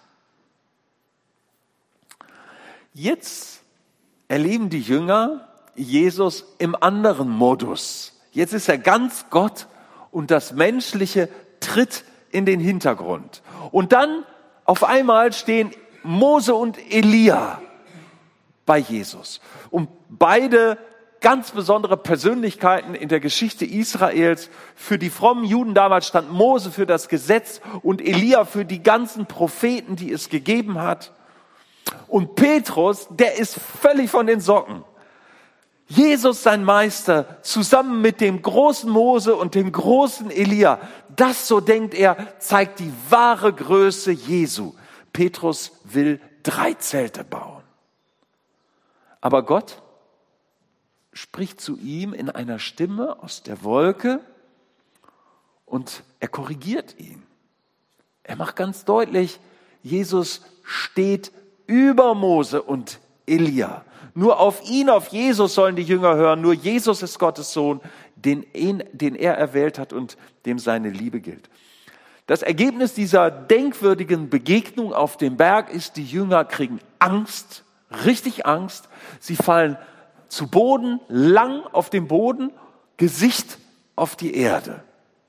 Jetzt erleben die Jünger Jesus im anderen Modus. Jetzt ist er ganz Gott und das Menschliche tritt in den Hintergrund. Und dann auf einmal stehen Mose und Elia bei Jesus. Und beide ganz besondere Persönlichkeiten in der Geschichte Israels. Für die frommen Juden damals stand Mose für das Gesetz und Elia für die ganzen Propheten, die es gegeben hat. Und Petrus, der ist völlig von den Socken. Jesus, sein Meister, zusammen mit dem großen Mose und dem großen Elia, das, so denkt er, zeigt die wahre Größe Jesu. Petrus will 3 Zelte bauen. Aber Gott spricht zu ihm in einer Stimme aus der Wolke und er korrigiert ihn. Er macht ganz deutlich, Jesus steht über Mose und Elia. Nur auf ihn, auf Jesus sollen die Jünger hören. Nur Jesus ist Gottes Sohn, den er erwählt hat und dem seine Liebe gilt. Das Ergebnis dieser denkwürdigen Begegnung auf dem Berg ist, die Jünger kriegen Angst, richtig Angst. Sie fallen zu Boden, lang auf dem Boden, Gesicht auf die Erde.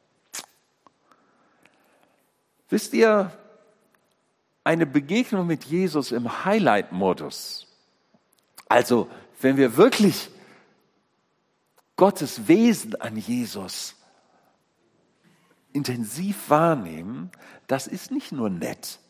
Wisst ihr, eine Begegnung mit Jesus im Highlight-Modus, also wenn wir wirklich Gottes Wesen an Jesus intensiv wahrnehmen, das ist nicht nur nett.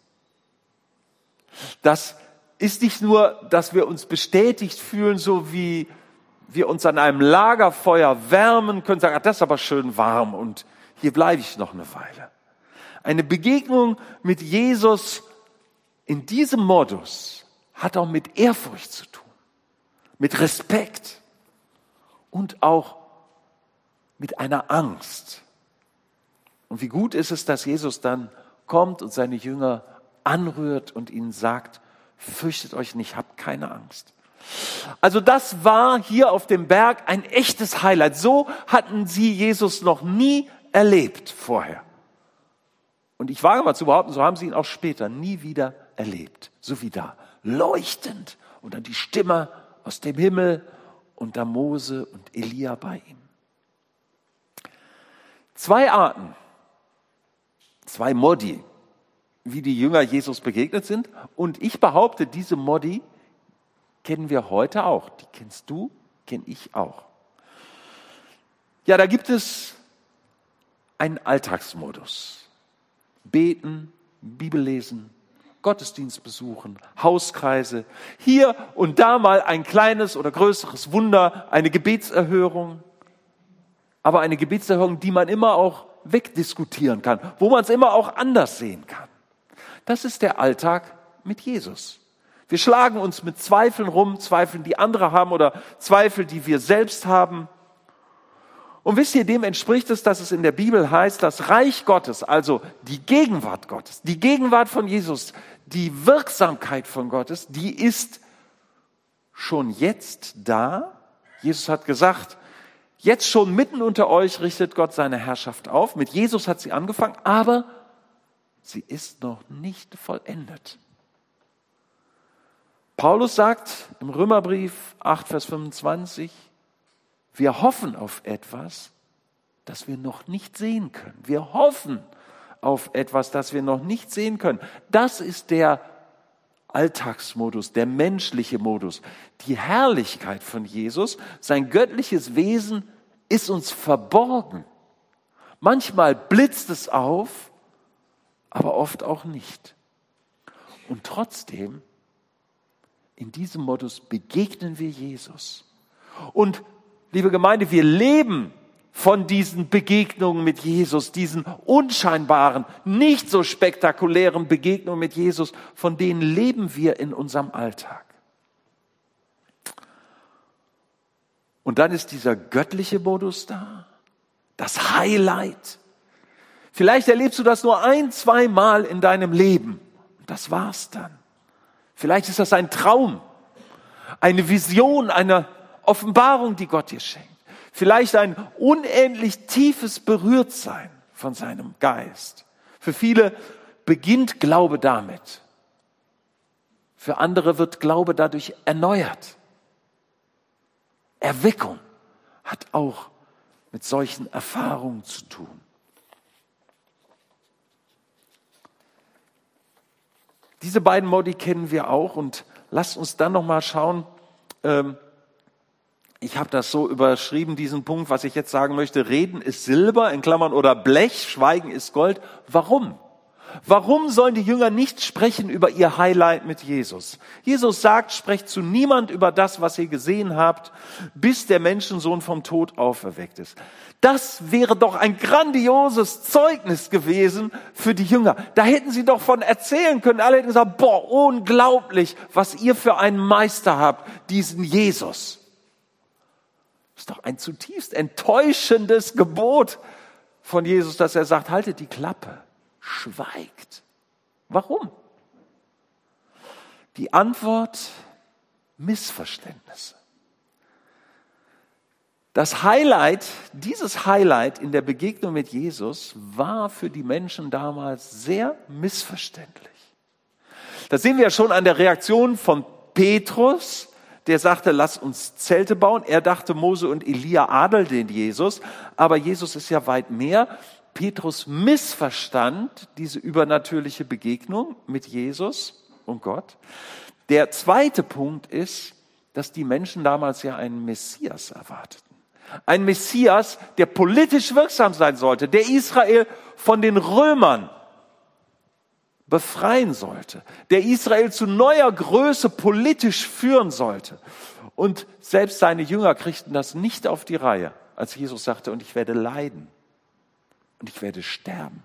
Das ist nicht nur, dass wir uns bestätigt fühlen, so wie wir uns an einem Lagerfeuer wärmen können, sagen, das ist aber schön warm und hier bleibe ich noch eine Weile. Eine Begegnung mit Jesus in diesem Modus hat auch mit Ehrfurcht zu tun, mit Respekt und auch mit einer Angst. Und wie gut ist es, dass Jesus dann kommt und seine Jünger anrührt und ihnen sagt, fürchtet euch nicht, habt keine Angst. Also das war hier auf dem Berg ein echtes Highlight. So hatten sie Jesus noch nie erlebt vorher. Und ich wage mal zu behaupten, so haben sie ihn auch später nie wieder erlebt. So wie da, leuchtend. Und dann die Stimme aus dem Himmel und da Mose und Elia bei ihm. 2 Arten, 2 Modi, wie die Jünger Jesus begegnet sind. Und ich behaupte, diese Modi kennen wir heute auch. Die kennst du, kenne ich auch. Ja, da gibt es einen Alltagsmodus. Beten, Bibel lesen, Gottesdienst besuchen, Hauskreise. Hier und da mal ein kleines oder größeres Wunder, eine Gebetserhörung. Aber eine Gebetserhörung, die man immer auch wegdiskutieren kann, wo man es immer auch anders sehen kann. Das ist der Alltag mit Jesus. Wir schlagen uns mit Zweifeln rum, Zweifeln, die andere haben oder Zweifel, die wir selbst haben. Und wisst ihr, dem entspricht es, dass es in der Bibel heißt, das Reich Gottes, also die Gegenwart Gottes, die Gegenwart von Jesus, die Wirksamkeit von Gottes, die ist schon jetzt da. Jesus hat gesagt, jetzt schon mitten unter euch richtet Gott seine Herrschaft auf. Mit Jesus hat sie angefangen, aber sie ist noch nicht vollendet. Paulus sagt im Römerbrief 8, Vers 25, wir hoffen auf etwas, das wir noch nicht sehen können. Wir hoffen auf etwas, das wir noch nicht sehen können. Das ist der Alltagsmodus, der menschliche Modus. Die Herrlichkeit von Jesus, sein göttliches Wesen ist uns verborgen. Manchmal blitzt es auf, aber oft auch nicht. Und trotzdem, in diesem Modus begegnen wir Jesus. Und liebe Gemeinde, wir leben von diesen Begegnungen mit Jesus, diesen unscheinbaren, nicht so spektakulären Begegnungen mit Jesus, von denen leben wir in unserem Alltag. Und dann ist dieser göttliche Modus da, das Highlight. Vielleicht erlebst du das nur 1-2 Mal in deinem Leben. Das war's dann. Vielleicht ist das ein Traum, eine Vision, eine Offenbarung, die Gott dir schenkt. Vielleicht ein unendlich tiefes Berührtsein von seinem Geist. Für viele beginnt Glaube damit. Für andere wird Glaube dadurch erneuert. Erweckung hat auch mit solchen Erfahrungen zu tun. Diese beiden Modi kennen wir auch und lasst uns dann noch mal schauen. Ich habe das so überschrieben, diesen Punkt, was ich jetzt sagen möchte. Reden ist Silber, in Klammern, oder Blech, Schweigen ist Gold. Warum? Warum sollen die Jünger nicht sprechen über ihr Highlight mit Jesus? Jesus sagt, sprecht zu niemand über das, was ihr gesehen habt, bis der Menschensohn vom Tod auferweckt ist. Das wäre doch ein grandioses Zeugnis gewesen für die Jünger. Da hätten sie doch von erzählen können. Alle hätten gesagt, boah, unglaublich, was ihr für einen Meister habt, diesen Jesus. Das ist doch ein zutiefst enttäuschendes Gebot von Jesus, dass er sagt, haltet die Klappe. Schweigt. Warum? Die Antwort: Missverständnisse. Dieses Highlight in der Begegnung mit Jesus war für die Menschen damals sehr missverständlich. Das sehen wir ja schon an der Reaktion von Petrus, der sagte, lass uns Zelte bauen. Er dachte, Mose und Elia adeln den Jesus, aber Jesus ist ja weit mehr. Petrus missverstand diese übernatürliche Begegnung mit Jesus und Gott. Der zweite Punkt ist, dass die Menschen damals ja einen Messias erwarteten. Ein Messias, der politisch wirksam sein sollte, der Israel von den Römern befreien sollte, der Israel zu neuer Größe politisch führen sollte. Und selbst seine Jünger kriegten das nicht auf die Reihe, als Jesus sagte, und ich werde leiden und ich werde sterben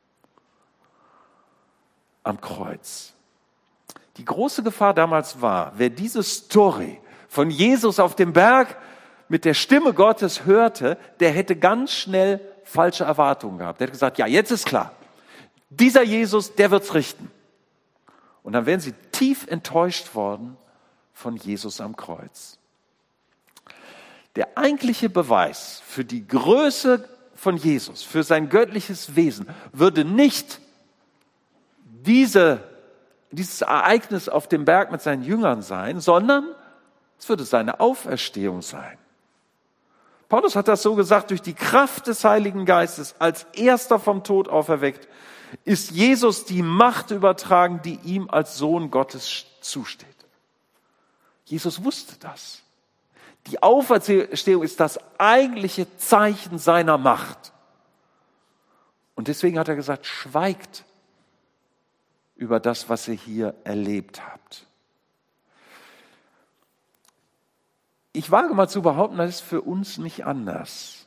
am Kreuz. Die große Gefahr damals war, wer diese Story von Jesus auf dem Berg mit der Stimme Gottes hörte, der hätte ganz schnell falsche Erwartungen gehabt. Der hätte gesagt, ja, jetzt ist klar, dieser Jesus, der wird's richten. Und dann wären sie tief enttäuscht worden von Jesus am Kreuz. Der eigentliche Beweis für die Größe von Jesus, für sein göttliches Wesen, würde nicht dieses Ereignis auf dem Berg mit seinen Jüngern sein, sondern es würde seine Auferstehung sein. Paulus hat das so gesagt, durch die Kraft des Heiligen Geistes, als erster vom Tod auferweckt, ist Jesus die Macht übertragen, die ihm als Sohn Gottes zusteht. Jesus wusste das. Die Auferstehung ist das eigentliche Zeichen seiner Macht. Und deswegen hat er gesagt, schweigt über das, was ihr hier erlebt habt. Ich wage mal zu behaupten, das ist für uns nicht anders.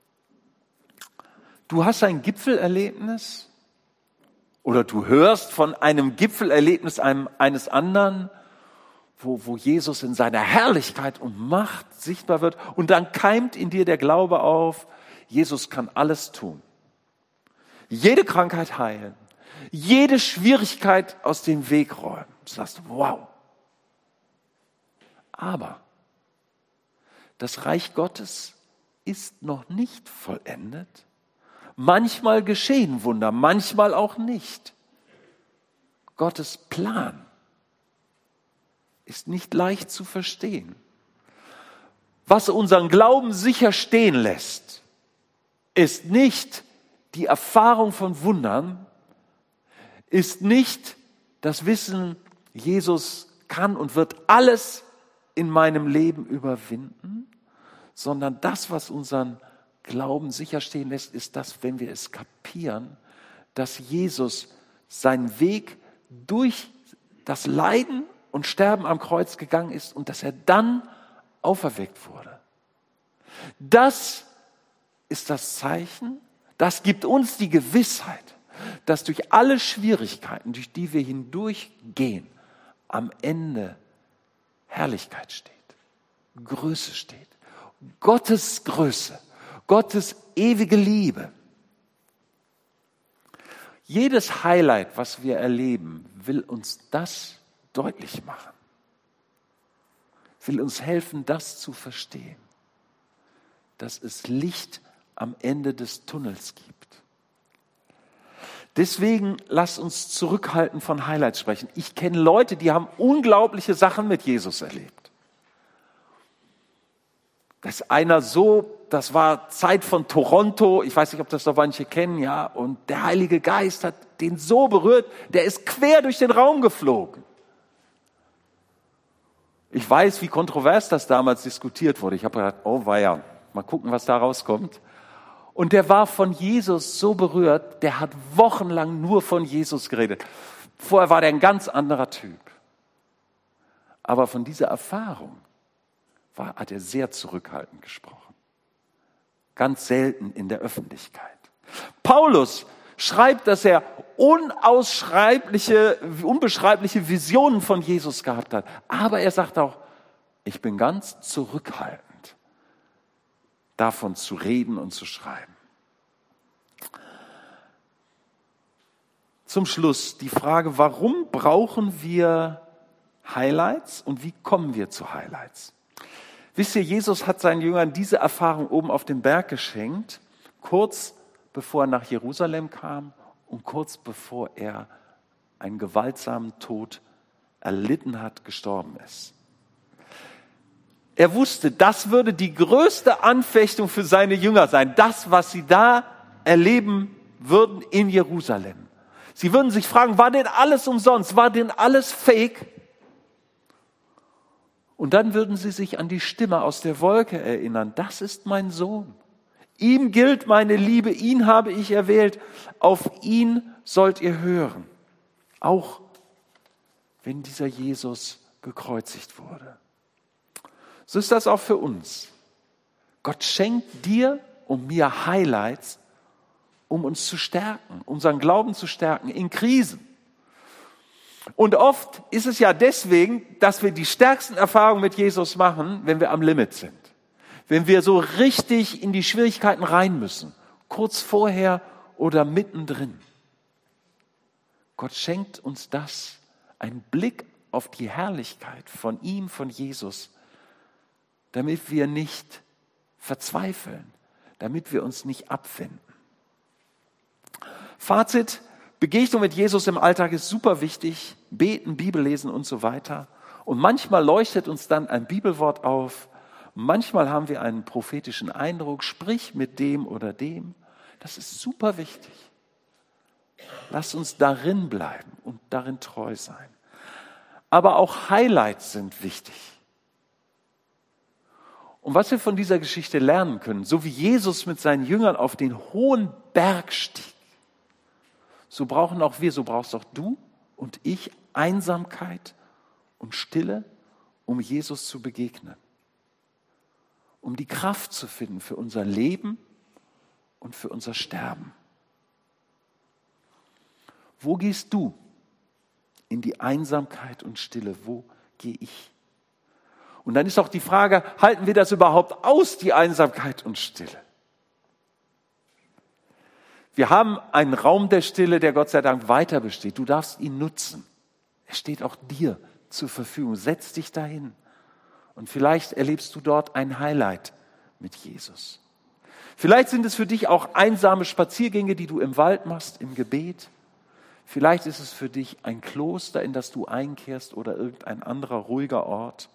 Du hast ein Gipfelerlebnis oder du hörst von einem Gipfelerlebnis eines anderen, wo Jesus in seiner Herrlichkeit und Macht sichtbar wird, und dann keimt in dir der Glaube auf, Jesus kann alles tun. Jede Krankheit heilen, jede Schwierigkeit aus dem Weg räumen. Du sagst, wow. Aber das Reich Gottes ist noch nicht vollendet. Manchmal geschehen Wunder, manchmal auch nicht. Gottes Plan ist nicht leicht zu verstehen. Was unseren Glauben sicher stehen lässt, ist nicht die Erfahrung von Wundern, ist nicht das Wissen, Jesus kann und wird alles in meinem Leben überwinden, sondern das, was unseren Glauben sicher stehen lässt, ist das, wenn wir es kapieren, dass Jesus seinen Weg durch das Leiden und Sterben am Kreuz gegangen ist und dass er dann auferweckt wurde. Das ist das Zeichen, das gibt uns die Gewissheit, dass durch alle Schwierigkeiten, durch die wir hindurchgehen, am Ende Herrlichkeit steht, Größe steht, Gottes Größe, Gottes ewige Liebe. Jedes Highlight, was wir erleben, will uns das deutlich machen, will uns helfen, das zu verstehen, dass es Licht am Ende des Tunnels gibt. Deswegen lasst uns zurückhalten von Highlights sprechen. Ich kenne Leute, die haben unglaubliche Sachen mit Jesus erlebt. Das war Zeit von Toronto, ich weiß nicht, ob das noch manche kennen, ja, und der Heilige Geist hat den so berührt, der ist quer durch den Raum geflogen. Ich weiß, wie kontrovers das damals diskutiert wurde. Ich habe gedacht, oh weia, mal gucken, was da rauskommt. Und der war von Jesus so berührt, der hat wochenlang nur von Jesus geredet. Vorher war der ein ganz anderer Typ. Aber von dieser Erfahrung hat er sehr zurückhaltend gesprochen. Ganz selten in der Öffentlichkeit. Paulus schreibt, dass er unbeschreibliche Visionen von Jesus gehabt hat. Aber er sagt auch, ich bin ganz zurückhaltend, davon zu reden und zu schreiben. Zum Schluss die Frage, warum brauchen wir Highlights und wie kommen wir zu Highlights? Wisst ihr, Jesus hat seinen Jüngern diese Erfahrung oben auf dem Berg geschenkt, kurz bevor er nach Jerusalem kam und kurz bevor er einen gewaltsamen Tod erlitten hat, gestorben ist. Er wusste, das würde die größte Anfechtung für seine Jünger sein, das, was sie da erleben würden in Jerusalem. Sie würden sich fragen, war denn alles umsonst? War denn alles fake? Und dann würden sie sich an die Stimme aus der Wolke erinnern. Das ist mein Sohn. Ihm gilt meine Liebe, ihn habe ich erwählt. Auf ihn sollt ihr hören. Auch wenn dieser Jesus gekreuzigt wurde. So ist das auch für uns. Gott schenkt dir und mir Highlights, um uns zu stärken, unseren Glauben zu stärken in Krisen. Und oft ist es ja deswegen, dass wir die stärksten Erfahrungen mit Jesus machen, wenn wir am Limit sind. Wenn wir so richtig in die Schwierigkeiten rein müssen, kurz vorher oder mittendrin. Gott schenkt uns das, einen Blick auf die Herrlichkeit von ihm, von Jesus, damit wir nicht verzweifeln, damit wir uns nicht abwenden. Fazit: Begegnung mit Jesus im Alltag ist super wichtig, beten, Bibel lesen und so weiter. Und manchmal leuchtet uns dann ein Bibelwort auf, manchmal haben wir einen prophetischen Eindruck, sprich mit dem oder dem. Das ist super wichtig. Lasst uns darin bleiben und darin treu sein. Aber auch Highlights sind wichtig. Und was wir von dieser Geschichte lernen können, so wie Jesus mit seinen Jüngern auf den hohen Berg stieg, so brauchen auch wir, so brauchst auch du und ich Einsamkeit und Stille, um Jesus zu begegnen. Um die Kraft zu finden für unser Leben und für unser Sterben. Wo gehst du in die Einsamkeit und Stille? Wo gehe ich? Und dann ist auch die Frage, halten wir das überhaupt aus, die Einsamkeit und Stille? Wir haben einen Raum der Stille, der Gott sei Dank weiter besteht. Du darfst ihn nutzen. Er steht auch dir zur Verfügung. Setz dich dahin. Und vielleicht erlebst du dort ein Highlight mit Jesus. Vielleicht sind es für dich auch einsame Spaziergänge, die du im Wald machst, im Gebet. Vielleicht ist es für dich ein Kloster, in das du einkehrst oder irgendein anderer ruhiger Ort.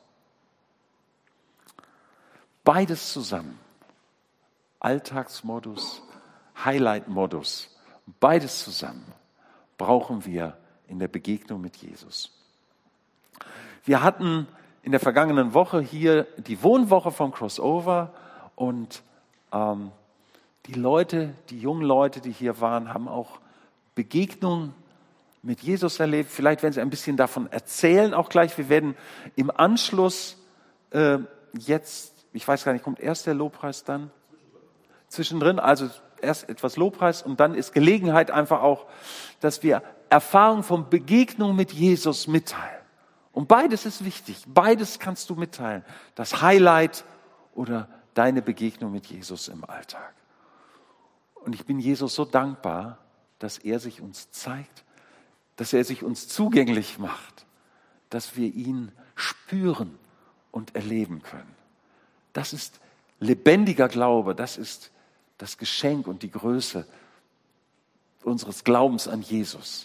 Beides zusammen. Alltagsmodus, Highlight-Modus. Beides zusammen brauchen wir in der Begegnung mit Jesus. Wir hatten in der vergangenen Woche hier die Wohnwoche vom Crossover und die jungen Leute, die hier waren, haben auch Begegnungen mit Jesus erlebt. Vielleicht werden sie ein bisschen davon erzählen, auch gleich. Wir werden im Anschluss jetzt, ich weiß gar nicht, kommt erst der Lobpreis dann? Zwischendrin, also erst etwas Lobpreis und dann ist Gelegenheit einfach auch, dass wir Erfahrungen von Begegnung mit Jesus mitteilen. Und beides ist wichtig, beides kannst du mitteilen. Das Highlight oder deine Begegnung mit Jesus im Alltag. Und ich bin Jesus so dankbar, dass er sich uns zeigt, dass er sich uns zugänglich macht, dass wir ihn spüren und erleben können. Das ist lebendiger Glaube, das ist das Geschenk und die Größe unseres Glaubens an Jesus.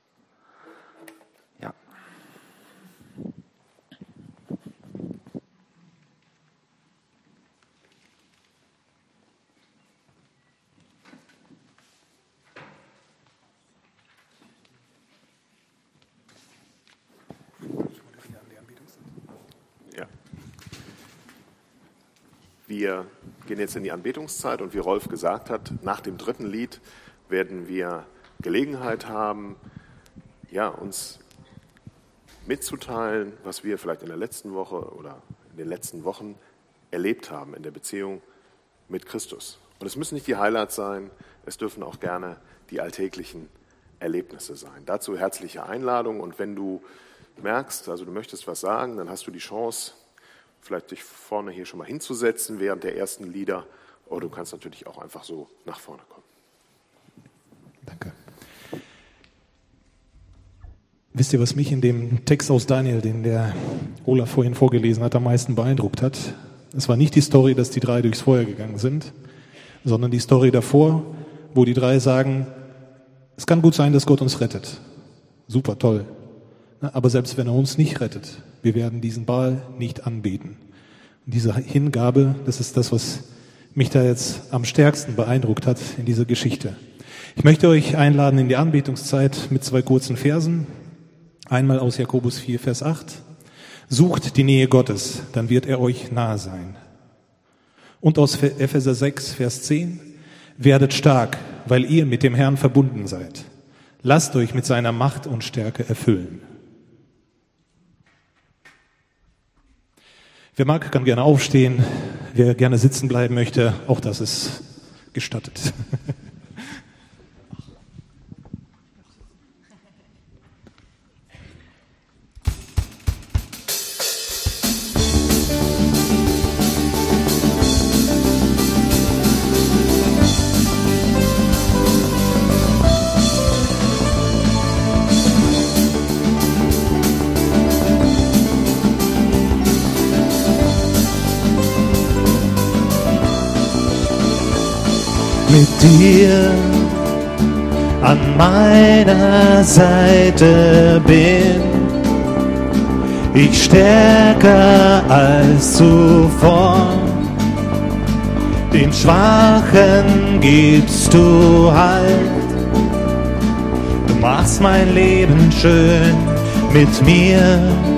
Ja. Wir gehen jetzt in die Anbetungszeit und wie Rolf gesagt hat, nach dem dritten Lied werden wir Gelegenheit haben, uns mitzuteilen, was wir vielleicht in der letzten Woche oder in den letzten Wochen erlebt haben in der Beziehung mit Christus. Und es müssen nicht die Highlights sein, es dürfen auch gerne die alltäglichen Erlebnisse sein. Dazu herzliche Einladung und wenn du merkst, also du möchtest was sagen, dann hast du die Chance, vielleicht dich vorne hier schon mal hinzusetzen während der ersten Lieder. Oder du kannst natürlich auch einfach so nach vorne kommen. Danke. Wisst ihr, was mich in dem Text aus Daniel, den der Olaf vorhin vorgelesen hat, am meisten beeindruckt hat? Es war nicht die Story, dass die 3 durchs Feuer gegangen sind, sondern die Story davor, wo die 3 sagen, es kann gut sein, dass Gott uns rettet. Super, toll. Aber selbst wenn er uns nicht rettet, wir werden diesen Baal nicht anbeten. Und diese Hingabe, das ist das, was mich da jetzt am stärksten beeindruckt hat in dieser Geschichte. Ich möchte euch einladen in die Anbetungszeit mit 2 kurzen Versen. Einmal aus Jakobus 4, Vers 8. Sucht die Nähe Gottes, dann wird er euch nahe sein. Und aus Epheser 6, Vers 10. Werdet stark, weil ihr mit dem Herrn verbunden seid. Lasst euch mit seiner Macht und Stärke erfüllen. Wer mag, kann gerne aufstehen. Wer gerne sitzen bleiben möchte, auch das ist gestattet. Mit dir an meiner Seite bin ich stärker als zuvor. Den Schwachen gibst du Halt. Du machst mein Leben schön mit mir.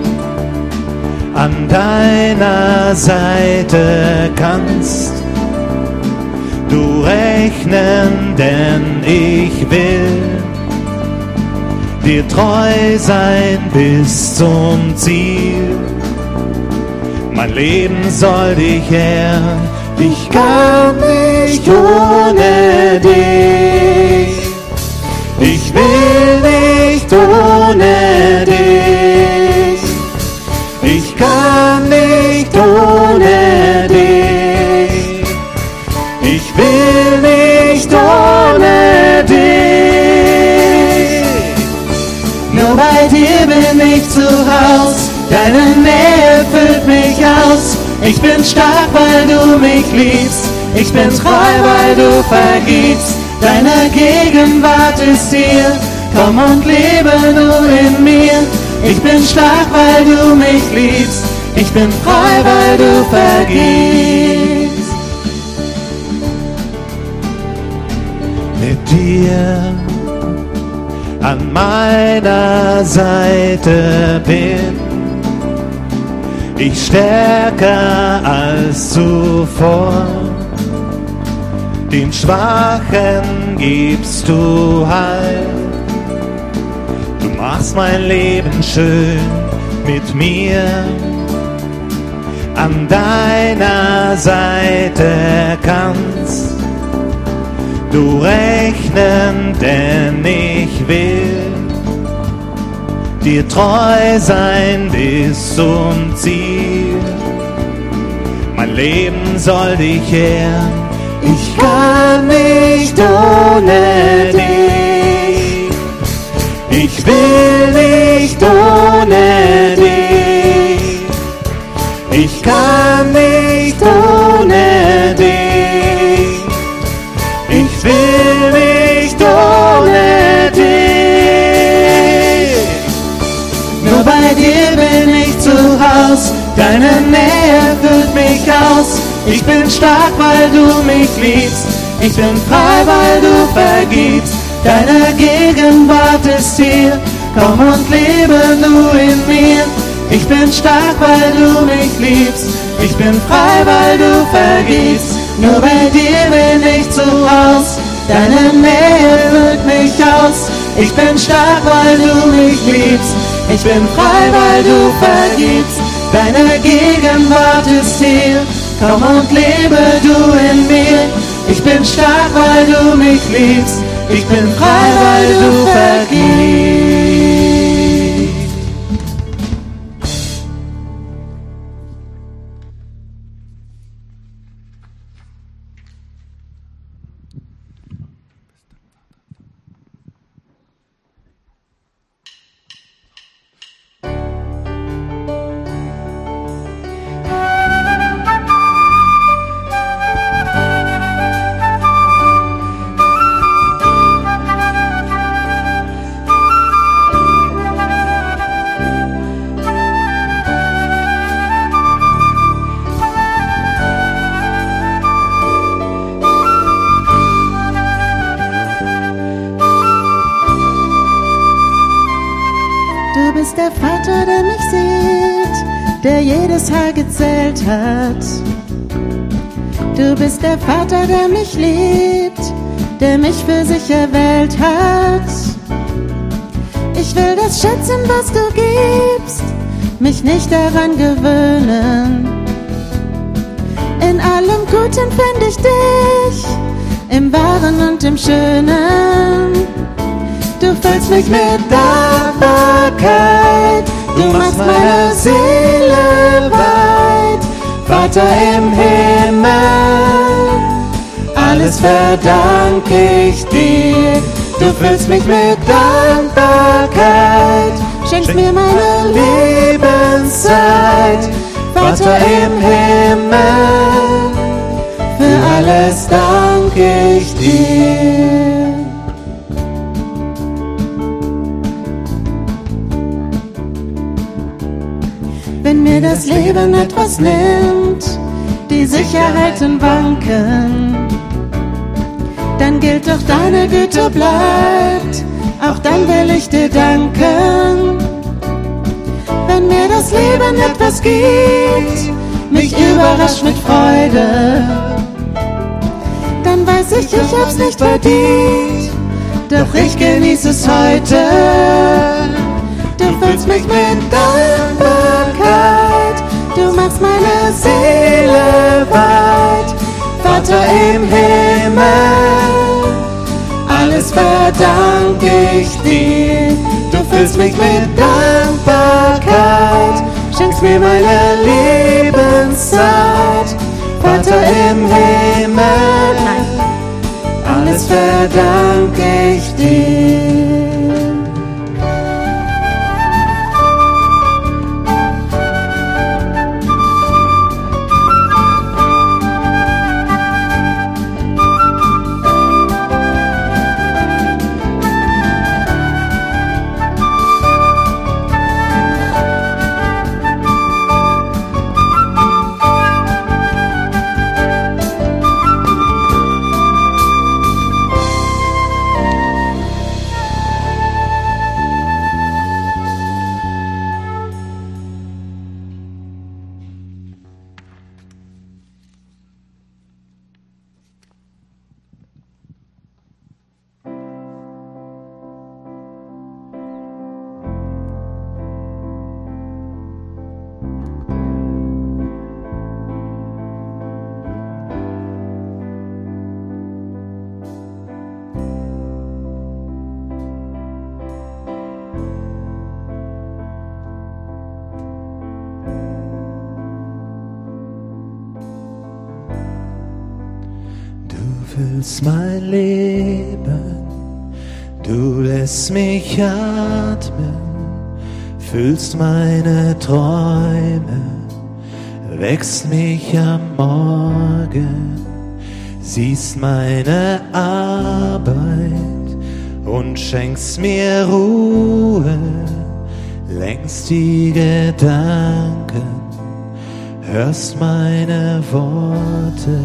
An deiner Seite kannst du rechnen, denn ich will dir treu sein bis zum Ziel. Mein Leben soll dich ehren, ich kann nicht ohne dich. Ich will nicht ohne dich. Ich kann nicht ohne dich. Ich will nicht ohne dich. Nur bei dir bin ich zu Haus, deine Nähe füllt mich aus. Ich bin stark, weil du mich liebst. Ich bin treu, weil du vergibst. Deine Gegenwart ist hier. Komm und lebe nur in mir. Ich bin stark, weil du mich liebst. Ich bin frei, weil du vergibst. Mit dir an meiner Seite bin ich stärker als zuvor. Den Schwachen gibst du Halt. Du machst mein Leben schön mit mir. An deiner Seite kannst du rechnen, denn ich will dir treu sein bis zum Ziel. Mein Leben soll dich ehren, ich kann nicht ohne dich. Ich will nicht ohne dich. Ich kann nicht ohne dich. Ich will nicht ohne dich. Nur bei dir bin ich zu Haus, deine Nähe füllt mich aus. Ich bin stark, weil du mich liebst. Ich bin frei, weil du vergibst. Deine Gegenwart ist hier. Komm und lebe nur in mir. Ich bin stark, weil du mich liebst. Ich bin frei, weil du vergibst. Nur bei dir bin ich zu Haus. Deine Nähe füllt mich aus. Ich bin stark, weil du mich liebst. Ich bin frei, weil du vergibst. Deine Gegenwart ist hier. Komm und lebe du in mir. Ich bin stark, weil du mich liebst. Ich bin frei, weil du vergibst. bist der Vater, der mich sieht, der jedes Haar gezählt hat. Du bist der Vater, der mich liebt, der mich für sich erwählt hat. Ich will das schätzen, was du gibst, mich nicht daran gewöhnen. In allem Guten find ich dich, im Wahren und im Schönen. Du füllst mich mit Dankbarkeit, du machst meine Seele weit. Vater im Himmel, alles verdank ich dir. Du füllst mich mit Dankbarkeit, schenkst mir meine Lebenszeit. Vater im Himmel, für alles dank ich dir. Wenn mir das Leben etwas nimmt, die Sicherheiten wanken, dann gilt doch deine Güte bleibt, auch dann will ich dir danken. Wenn mir das Leben etwas gibt, mich überrascht mit Freude, dann weiß ich, ich hab's nicht verdient, doch ich genieße es heute. Du füllst mich mit Dankbarkeit, du machst meine Seele weit. Vater im Himmel, alles verdank ich dir. Du füllst mich mit Dankbarkeit, schenkst mir meine Lebenszeit. Vater im Himmel, alles verdank ich dir. Füllst mein Leben, du lässt mich atmen, füllst meine Träume, wächst mich am Morgen, siehst meine Arbeit und schenkst mir Ruhe, lenkst die Gedanken, hörst meine Worte.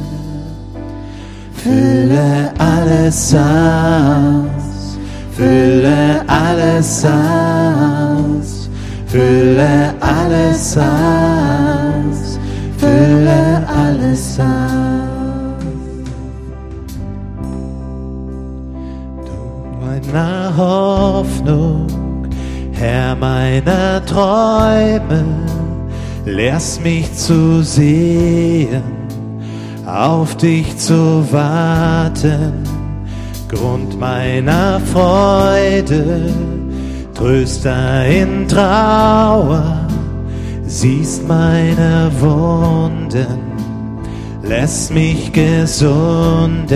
Fülle alles aus, fülle alles aus, fülle alles aus, fülle alles aus. Du meiner Hoffnung, Herr meiner Träume, lehrst mich zu sehen, auf dich zu warten, Grund meiner Freude, Tröster in Trauer, siehst meine Wunden, lässt mich gesunden.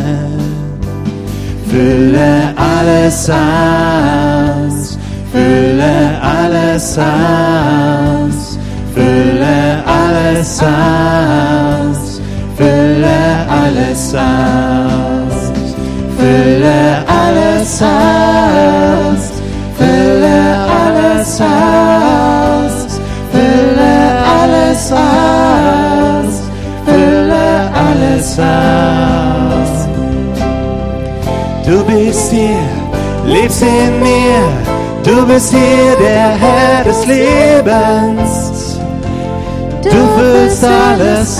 Fülle alles aus, fülle alles aus, fülle alles aus. Fülle alles aus, fülle alles aus, fülle alles aus, fülle alles aus, fülle alles aus. Du bist hier, lebst in mir, du Du bist hier der Herr des Lebens. Du füllst alles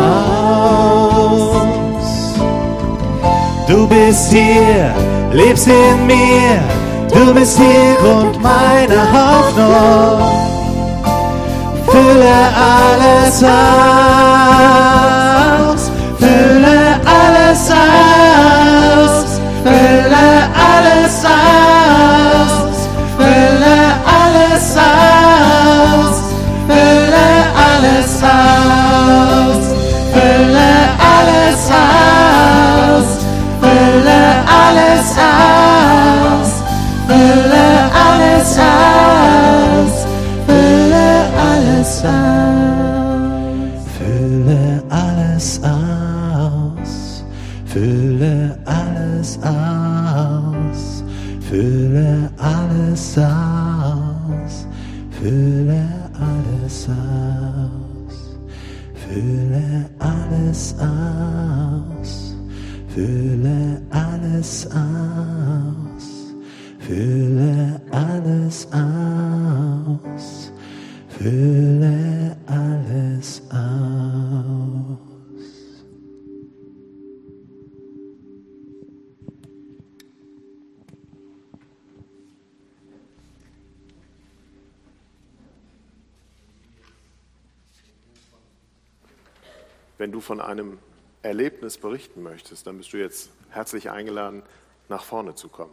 aus. Du bist hier, lebst in mir. Du bist hier, Grund meiner Hoffnung. Fülle alles aus. Fülle alles aus. Fülle alles aus. Fülle alles aus. Fülle alles aus. Fülle alles aus. Fülle alles aus. Fülle alles aus. Fülle alles aus. Fülle alles aus. Fülle alles aus. Fülle alles aus. Fülle alles aus. Fülle alles aus. Fülle alles aus. Fülle alles aus. Fülle alles aus. Wenn du von einem Erlebnis berichten möchtest, dann bist du jetzt herzlich eingeladen, nach vorne zu kommen.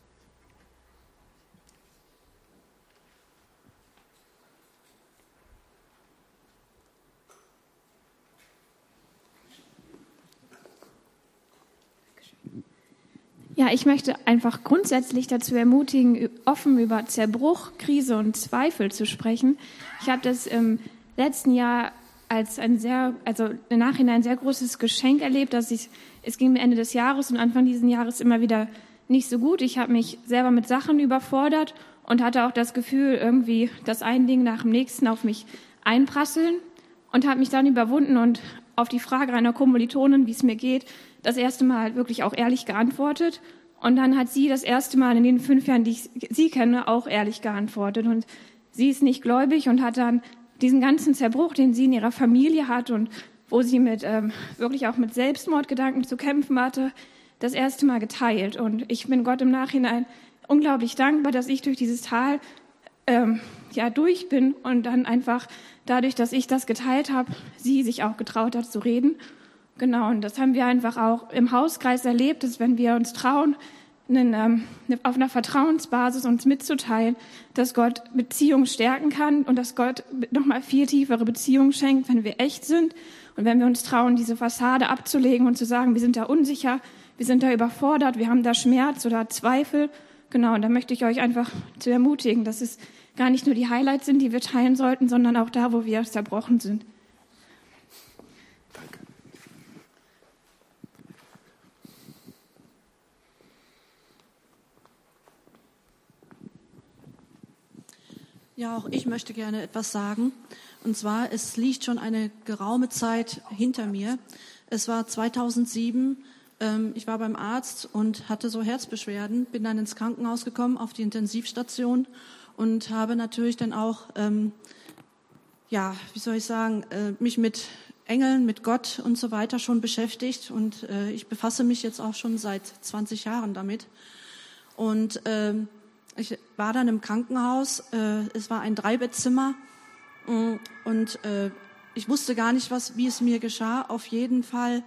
Ja, ich möchte einfach grundsätzlich dazu ermutigen, offen über Zerbruch, Krise und Zweifel zu sprechen. Ich habe das im letzten Jahr als im Nachhinein ein sehr großes Geschenk erlebt, es ging mir Ende des Jahres und Anfang dieses Jahres immer wieder nicht so gut. Ich habe mich selber mit Sachen überfordert und hatte auch das Gefühl, irgendwie, dass ein Ding nach dem nächsten auf mich einprasseln und habe mich dann überwunden und auf die Frage einer Kommilitonin, wie es mir geht, das erste Mal halt wirklich auch ehrlich geantwortet. Und dann hat sie das erste Mal in den 5 Jahren, die ich sie kenne, auch ehrlich geantwortet. Und sie ist nicht gläubig und hat dann diesen ganzen Zerbruch, den sie in ihrer Familie hat und wo sie wirklich auch mit Selbstmordgedanken zu kämpfen hatte, das erste Mal geteilt. Und ich bin Gott im Nachhinein unglaublich dankbar, dass ich durch dieses Tal durch bin und dann einfach dadurch, dass ich das geteilt habe, sie sich auch getraut hat zu reden. Genau, und das haben wir einfach auch im Hauskreis erlebt, dass wenn wir uns trauen, auf einer Vertrauensbasis uns mitzuteilen, dass Gott Beziehungen stärken kann und dass Gott nochmal viel tiefere Beziehungen schenkt, wenn wir echt sind und wenn wir uns trauen, diese Fassade abzulegen und zu sagen, wir sind da unsicher, wir sind da überfordert, wir haben da Schmerz oder Zweifel. Genau, und da möchte ich euch einfach zu ermutigen, dass es gar nicht nur die Highlights sind, die wir teilen sollten, sondern auch da, wo wir zerbrochen sind. Danke. Ja, auch ich möchte gerne etwas sagen. Und zwar, es liegt schon eine geraume Zeit hinter mir. Es war 2007, ich war beim Arzt und hatte so Herzbeschwerden, bin dann ins Krankenhaus gekommen, auf die Intensivstation und habe natürlich dann auch, mich mit Engeln, mit Gott und so weiter schon beschäftigt. Und ich befasse mich jetzt auch schon seit 20 Jahren damit. Und ich war dann im Krankenhaus, es war ein 3-Bettzimmer und ich wusste gar nicht, wie es mir geschah. Auf jeden Fall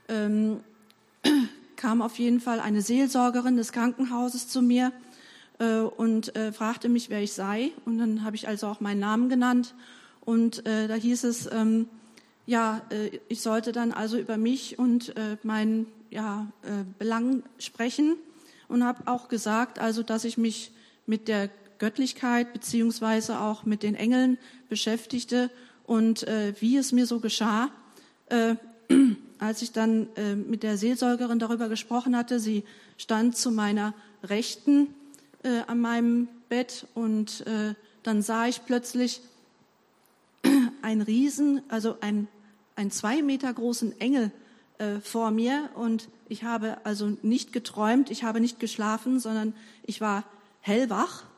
kam eine Seelsorgerin des Krankenhauses zu mir und fragte mich, wer ich sei. Und dann habe ich also auch meinen Namen genannt. Und da hieß es, ich sollte dann also über mich und meinen Belang sprechen. Und habe auch gesagt, also dass ich mich mit der Göttlichkeit beziehungsweise auch mit den Engeln beschäftigte und wie es mir so geschah, als ich dann mit der Seelsorgerin darüber gesprochen hatte. Sie stand zu meiner Rechten an meinem Bett und dann sah ich plötzlich einen Riesen, also einen 2 Meter großen Engel vor mir und ich habe also nicht geträumt, ich habe nicht geschlafen, sondern ich war hellwach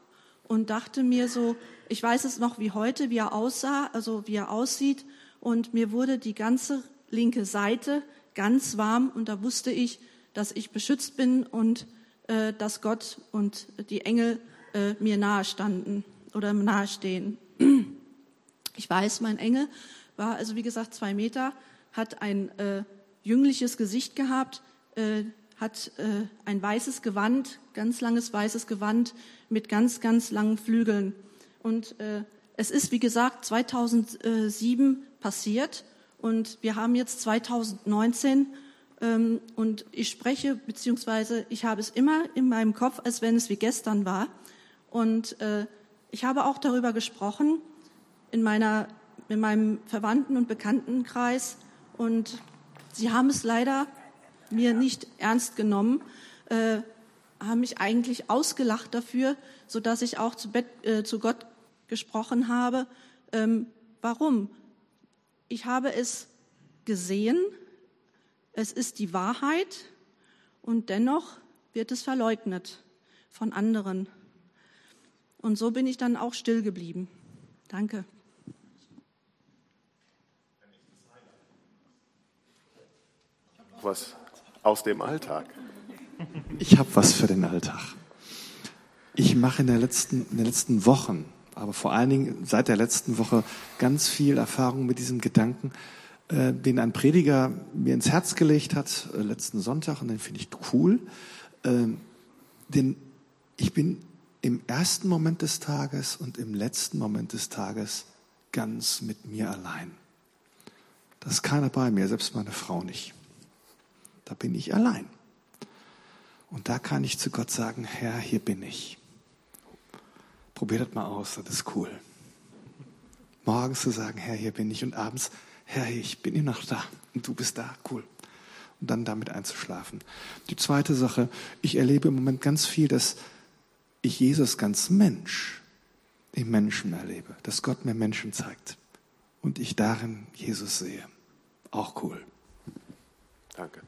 und dachte mir so, ich weiß es noch wie heute, wie er aussah, also wie er aussieht. Und mir wurde die ganze linke Seite ganz warm und da wusste ich, dass ich beschützt bin und dass Gott und die Engel mir nahe standen oder nahe stehen. Ich weiß, mein Engel war also wie gesagt 2 Meter, hat ein jüngliches Gesicht gehabt, hat ein weißes Gewand, ganz langes weißes Gewand mit ganz, ganz langen Flügeln. Und es ist, wie gesagt, 2007 passiert und wir haben jetzt 2019 und ich spreche, beziehungsweise ich habe es immer in meinem Kopf, als wenn es wie gestern war. Und ich habe auch darüber gesprochen in meinem Verwandten- und Bekanntenkreis und sie haben es leider mir nicht ernst genommen, haben mich eigentlich ausgelacht dafür, sodass ich auch zu Gott gesprochen habe. Warum? Ich habe es gesehen, es ist die Wahrheit und dennoch wird es verleugnet von anderen. Und so bin ich dann auch still geblieben. Danke. Was aus dem Alltag. Ich habe was für den Alltag. Ich mache in den letzten Wochen, aber vor allen Dingen seit der letzten Woche ganz viel Erfahrung mit diesem Gedanken, den ein Prediger mir ins Herz gelegt hat, letzten Sonntag, und den finde ich cool. Denn ich bin im ersten Moment des Tages und im letzten Moment des Tages ganz mit mir allein. Da ist keiner bei mir, selbst meine Frau nicht. Da bin ich allein. Und da kann ich zu Gott sagen, Herr, hier bin ich. Probier das mal aus, das ist cool. Morgens zu sagen, Herr, hier bin ich. Und abends, Herr, ich bin immer noch da. Und du bist da, cool. Und dann damit einzuschlafen. Die zweite Sache, ich erlebe im Moment ganz viel, dass ich Jesus ganz Mensch im Menschen erlebe. Dass Gott mir Menschen zeigt. Und ich darin Jesus sehe. Auch cool. Danke.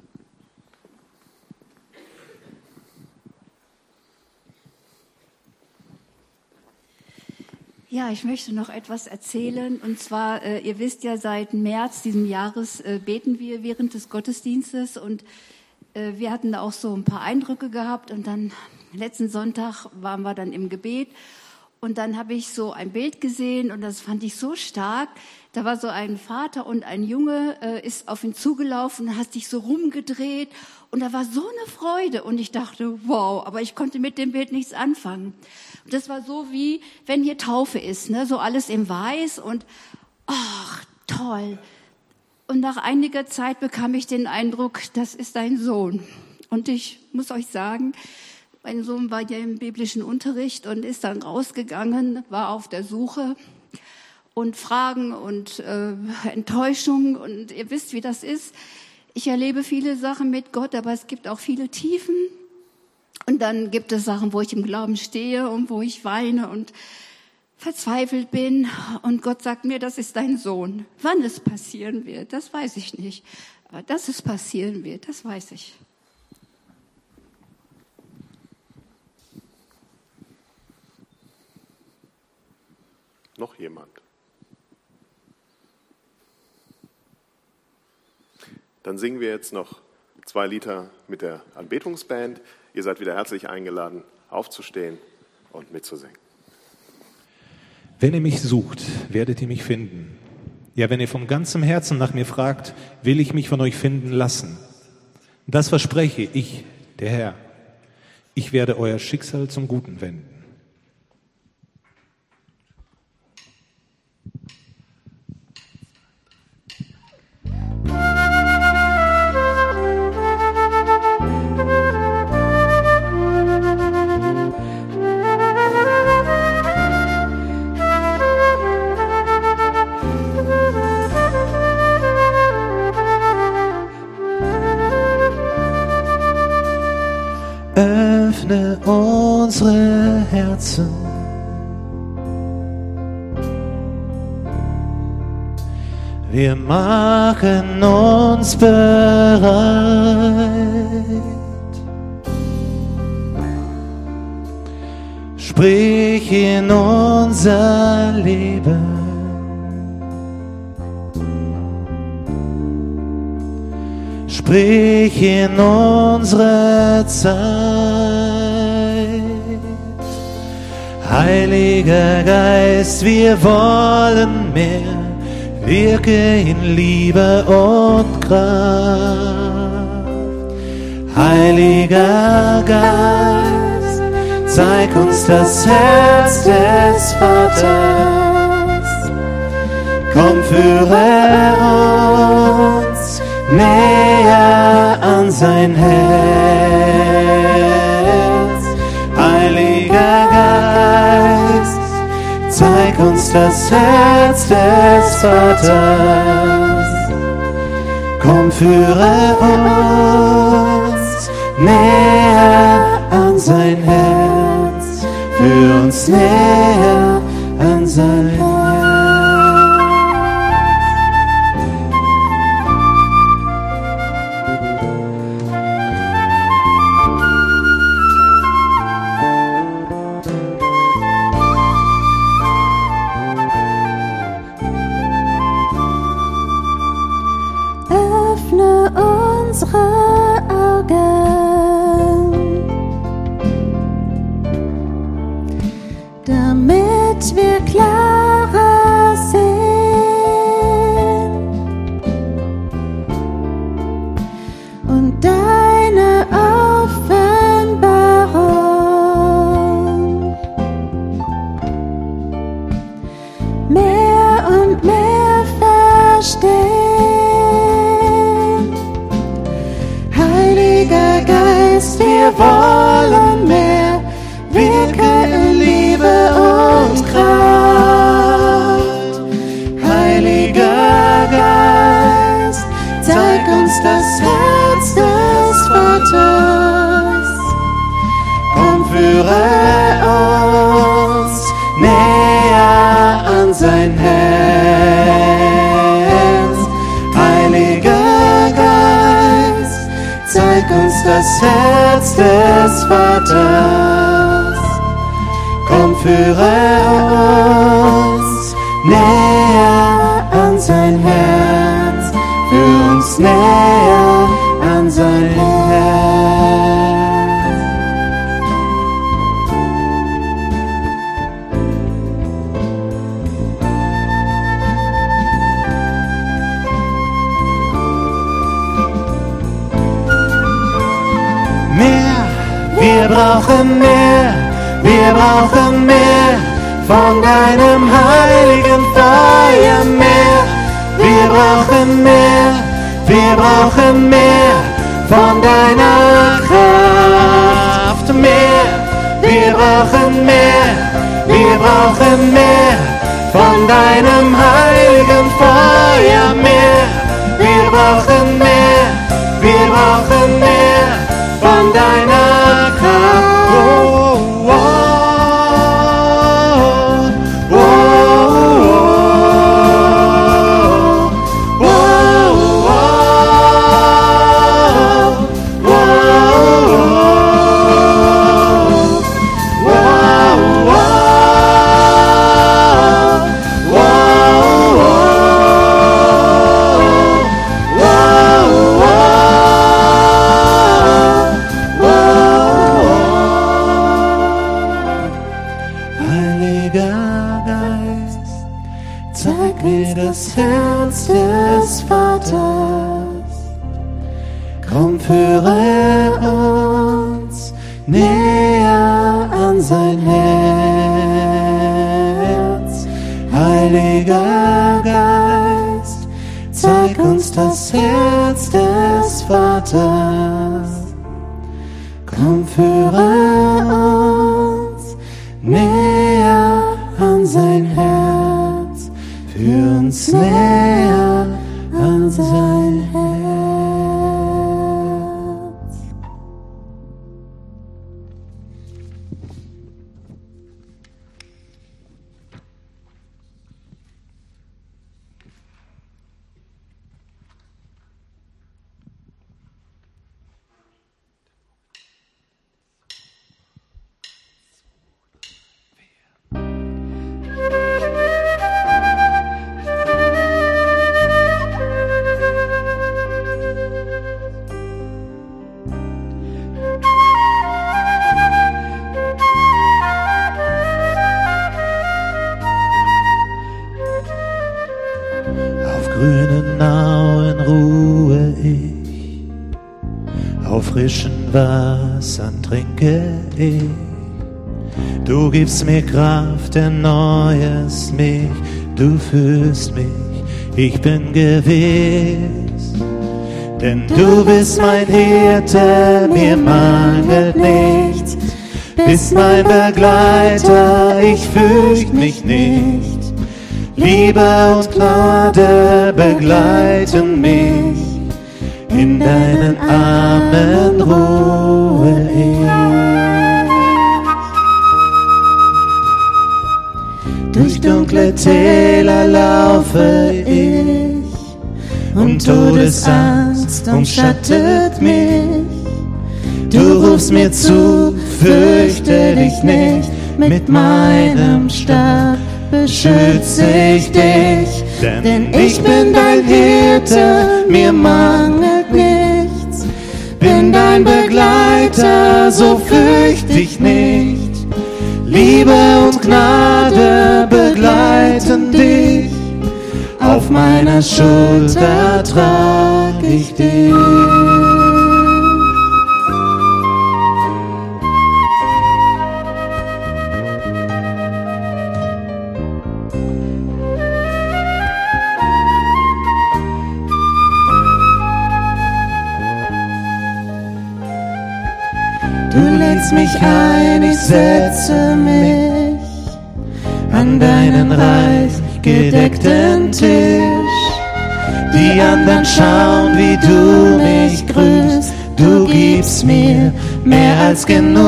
Ja, ich möchte noch etwas erzählen. Und zwar, ihr wisst ja, seit März diesen Jahres beten wir während des Gottesdienstes. Und wir hatten da auch so ein paar Eindrücke gehabt. Und dann letzten Sonntag waren wir dann im Gebet. Und dann habe ich so ein Bild gesehen und das fand ich so stark. Da war so ein Vater und ein Junge, ist auf ihn zugelaufen, hat sich so rumgedreht. Und da war so eine Freude. Und ich dachte, wow, aber ich konnte mit dem Bild nichts anfangen. Und das war so wie, wenn hier Taufe ist, ne? So alles in Weiß und, ach, toll. Und nach einiger Zeit bekam ich den Eindruck, das ist dein Sohn. Und ich muss euch sagen, mein Sohn war ja im biblischen Unterricht und ist dann rausgegangen, war auf der Suche und Fragen und Enttäuschung. Und ihr wisst, wie das ist. Ich erlebe viele Sachen mit Gott, aber es gibt auch viele Tiefen. Und dann gibt es Sachen, wo ich im Glauben stehe und wo ich weine und verzweifelt bin. Und Gott sagt mir, das ist dein Sohn. Wann es passieren wird, das weiß ich nicht. Aber dass es passieren wird, das weiß ich. Noch jemand? Dann singen wir jetzt noch 2 Lieder mit der Anbetungsband. Ihr seid wieder herzlich eingeladen, aufzustehen und mitzusingen. Wenn ihr mich sucht, werdet ihr mich finden. Ja, wenn ihr von ganzem Herzen nach mir fragt, will ich mich von euch finden lassen. Das verspreche ich, der Herr. Ich werde euer Schicksal zum Guten wenden. Öffne unsere Herzen, wir machen uns bereit. Sprich Sprich in unser Leben. Sprich in unsere Zeit. Heiliger Geist, wir wollen mehr. Wirke in Liebe und Kraft. Heiliger Geist, zeig uns das Herz des Vaters. Komm, führe uns näher an sein Herz. Heiliger Geist, zeig uns das Herz des Vaters. Komm, führe uns näher an sein Herz. Führ uns näher an sein Herz. Damit wir klarer sehen und deine Offenbarung mehr und mehr verstehen. Heiliger Geist, wir wollen mehr. Wirke in Liebe und Kraft. Heiliger Geist, zeig uns das Herz des Vaters. Komm, führe uns näher an sein Herz. Heiliger Geist, zeig uns das Herz des Vaters. Komm, führe uns näher an sein Herz, führ uns näher an sein Herz. Mehr, wir brauchen mehr. Wir brauchen mehr von deinem heiligen Feuer, mehr. Wir brauchen mehr, wir brauchen mehr von deiner Kraft, mehr. Wir brauchen mehr, wir brauchen mehr von deinem heiligen Feuer, mehr. Wir brauchen mehr, wir brauchen mehr von deiner Kraft. Das Herz des Vaters, komm, führe uns näher an sein Herz. Heiliger Geist, zeig uns das Herz des Vaters, komm, führe uns näher an sein Herz. Führ uns näher an sein Herz. Auf frischen Wassern trinke ich. Du gibst mir Kraft, erneuerst mich, du führst mich, ich bin gewiss. Denn du bist mein Hirte, mir mangelt nichts. Bist mein Begleiter, ich fürcht mich nicht. Liebe und Gnade begleiten mich. In deinen Armen ruhe ich. Durch dunkle Täler laufe ich und Todesangst umschattet mich. Du rufst mir zu, fürchte dich nicht, mit meinem Stab beschütze ich dich. Denn ich bin dein Hirte, mir mangelt nichts. Bin dein Begleiter, so fürcht dich nicht. Liebe und Gnade begleiten dich. Auf meiner Schulter trag ich dich. Du lädst mich ein, ich setze mich an deinen reich gedeckten Tisch. Die anderen schauen, wie du mich grüßt. Du gibst mir mehr als genug.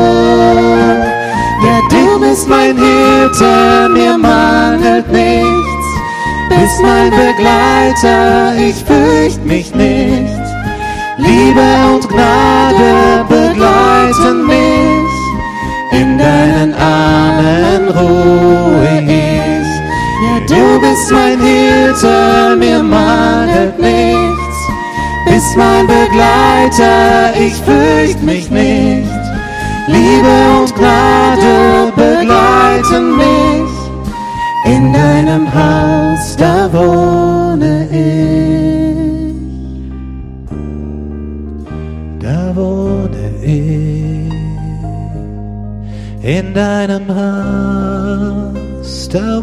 Ja, du bist mein Hirte, mir mangelt nichts. Bist mein Begleiter, ich fürcht mich nicht. Liebe und Gnade begleiten mich. In deinen Armen ruhe ich. Ja, du bist mein Hirte, mir mangelt nichts. Bist mein Begleiter, ich fürcht mich nicht. Liebe und Gnade begleiten mich. In deinem Haus, da wohne ich. Da wohne ich. In deinem Haus, da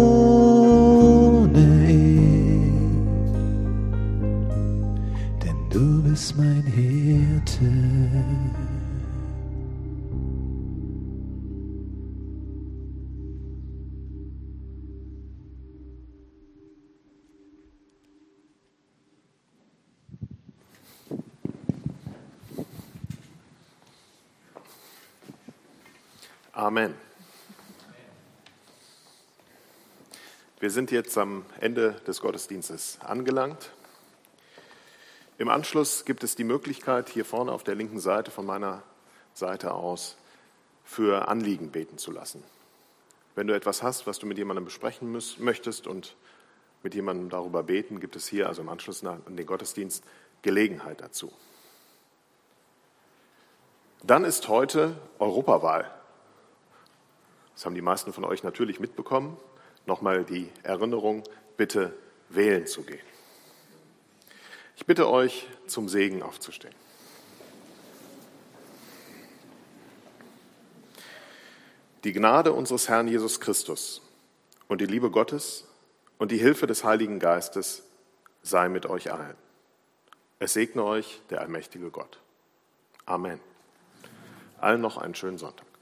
wohne ich. Denn du bist mein Hirte. Amen. Wir sind jetzt am Ende des Gottesdienstes angelangt. Im Anschluss gibt es die Möglichkeit, hier vorne auf der linken Seite von meiner Seite aus für Anliegen beten zu lassen. Wenn du etwas hast, was du mit jemandem besprechen möchtest und mit jemandem darüber beten, gibt es hier also im Anschluss an den Gottesdienst Gelegenheit dazu. Dann ist heute Europawahl. Das haben die meisten von euch natürlich mitbekommen. Nochmal die Erinnerung, bitte wählen zu gehen. Ich bitte euch, zum Segen aufzustehen. Die Gnade unseres Herrn Jesus Christus und die Liebe Gottes und die Hilfe des Heiligen Geistes sei mit euch allen. Es segne euch der allmächtige Gott. Amen. Allen noch einen schönen Sonntag.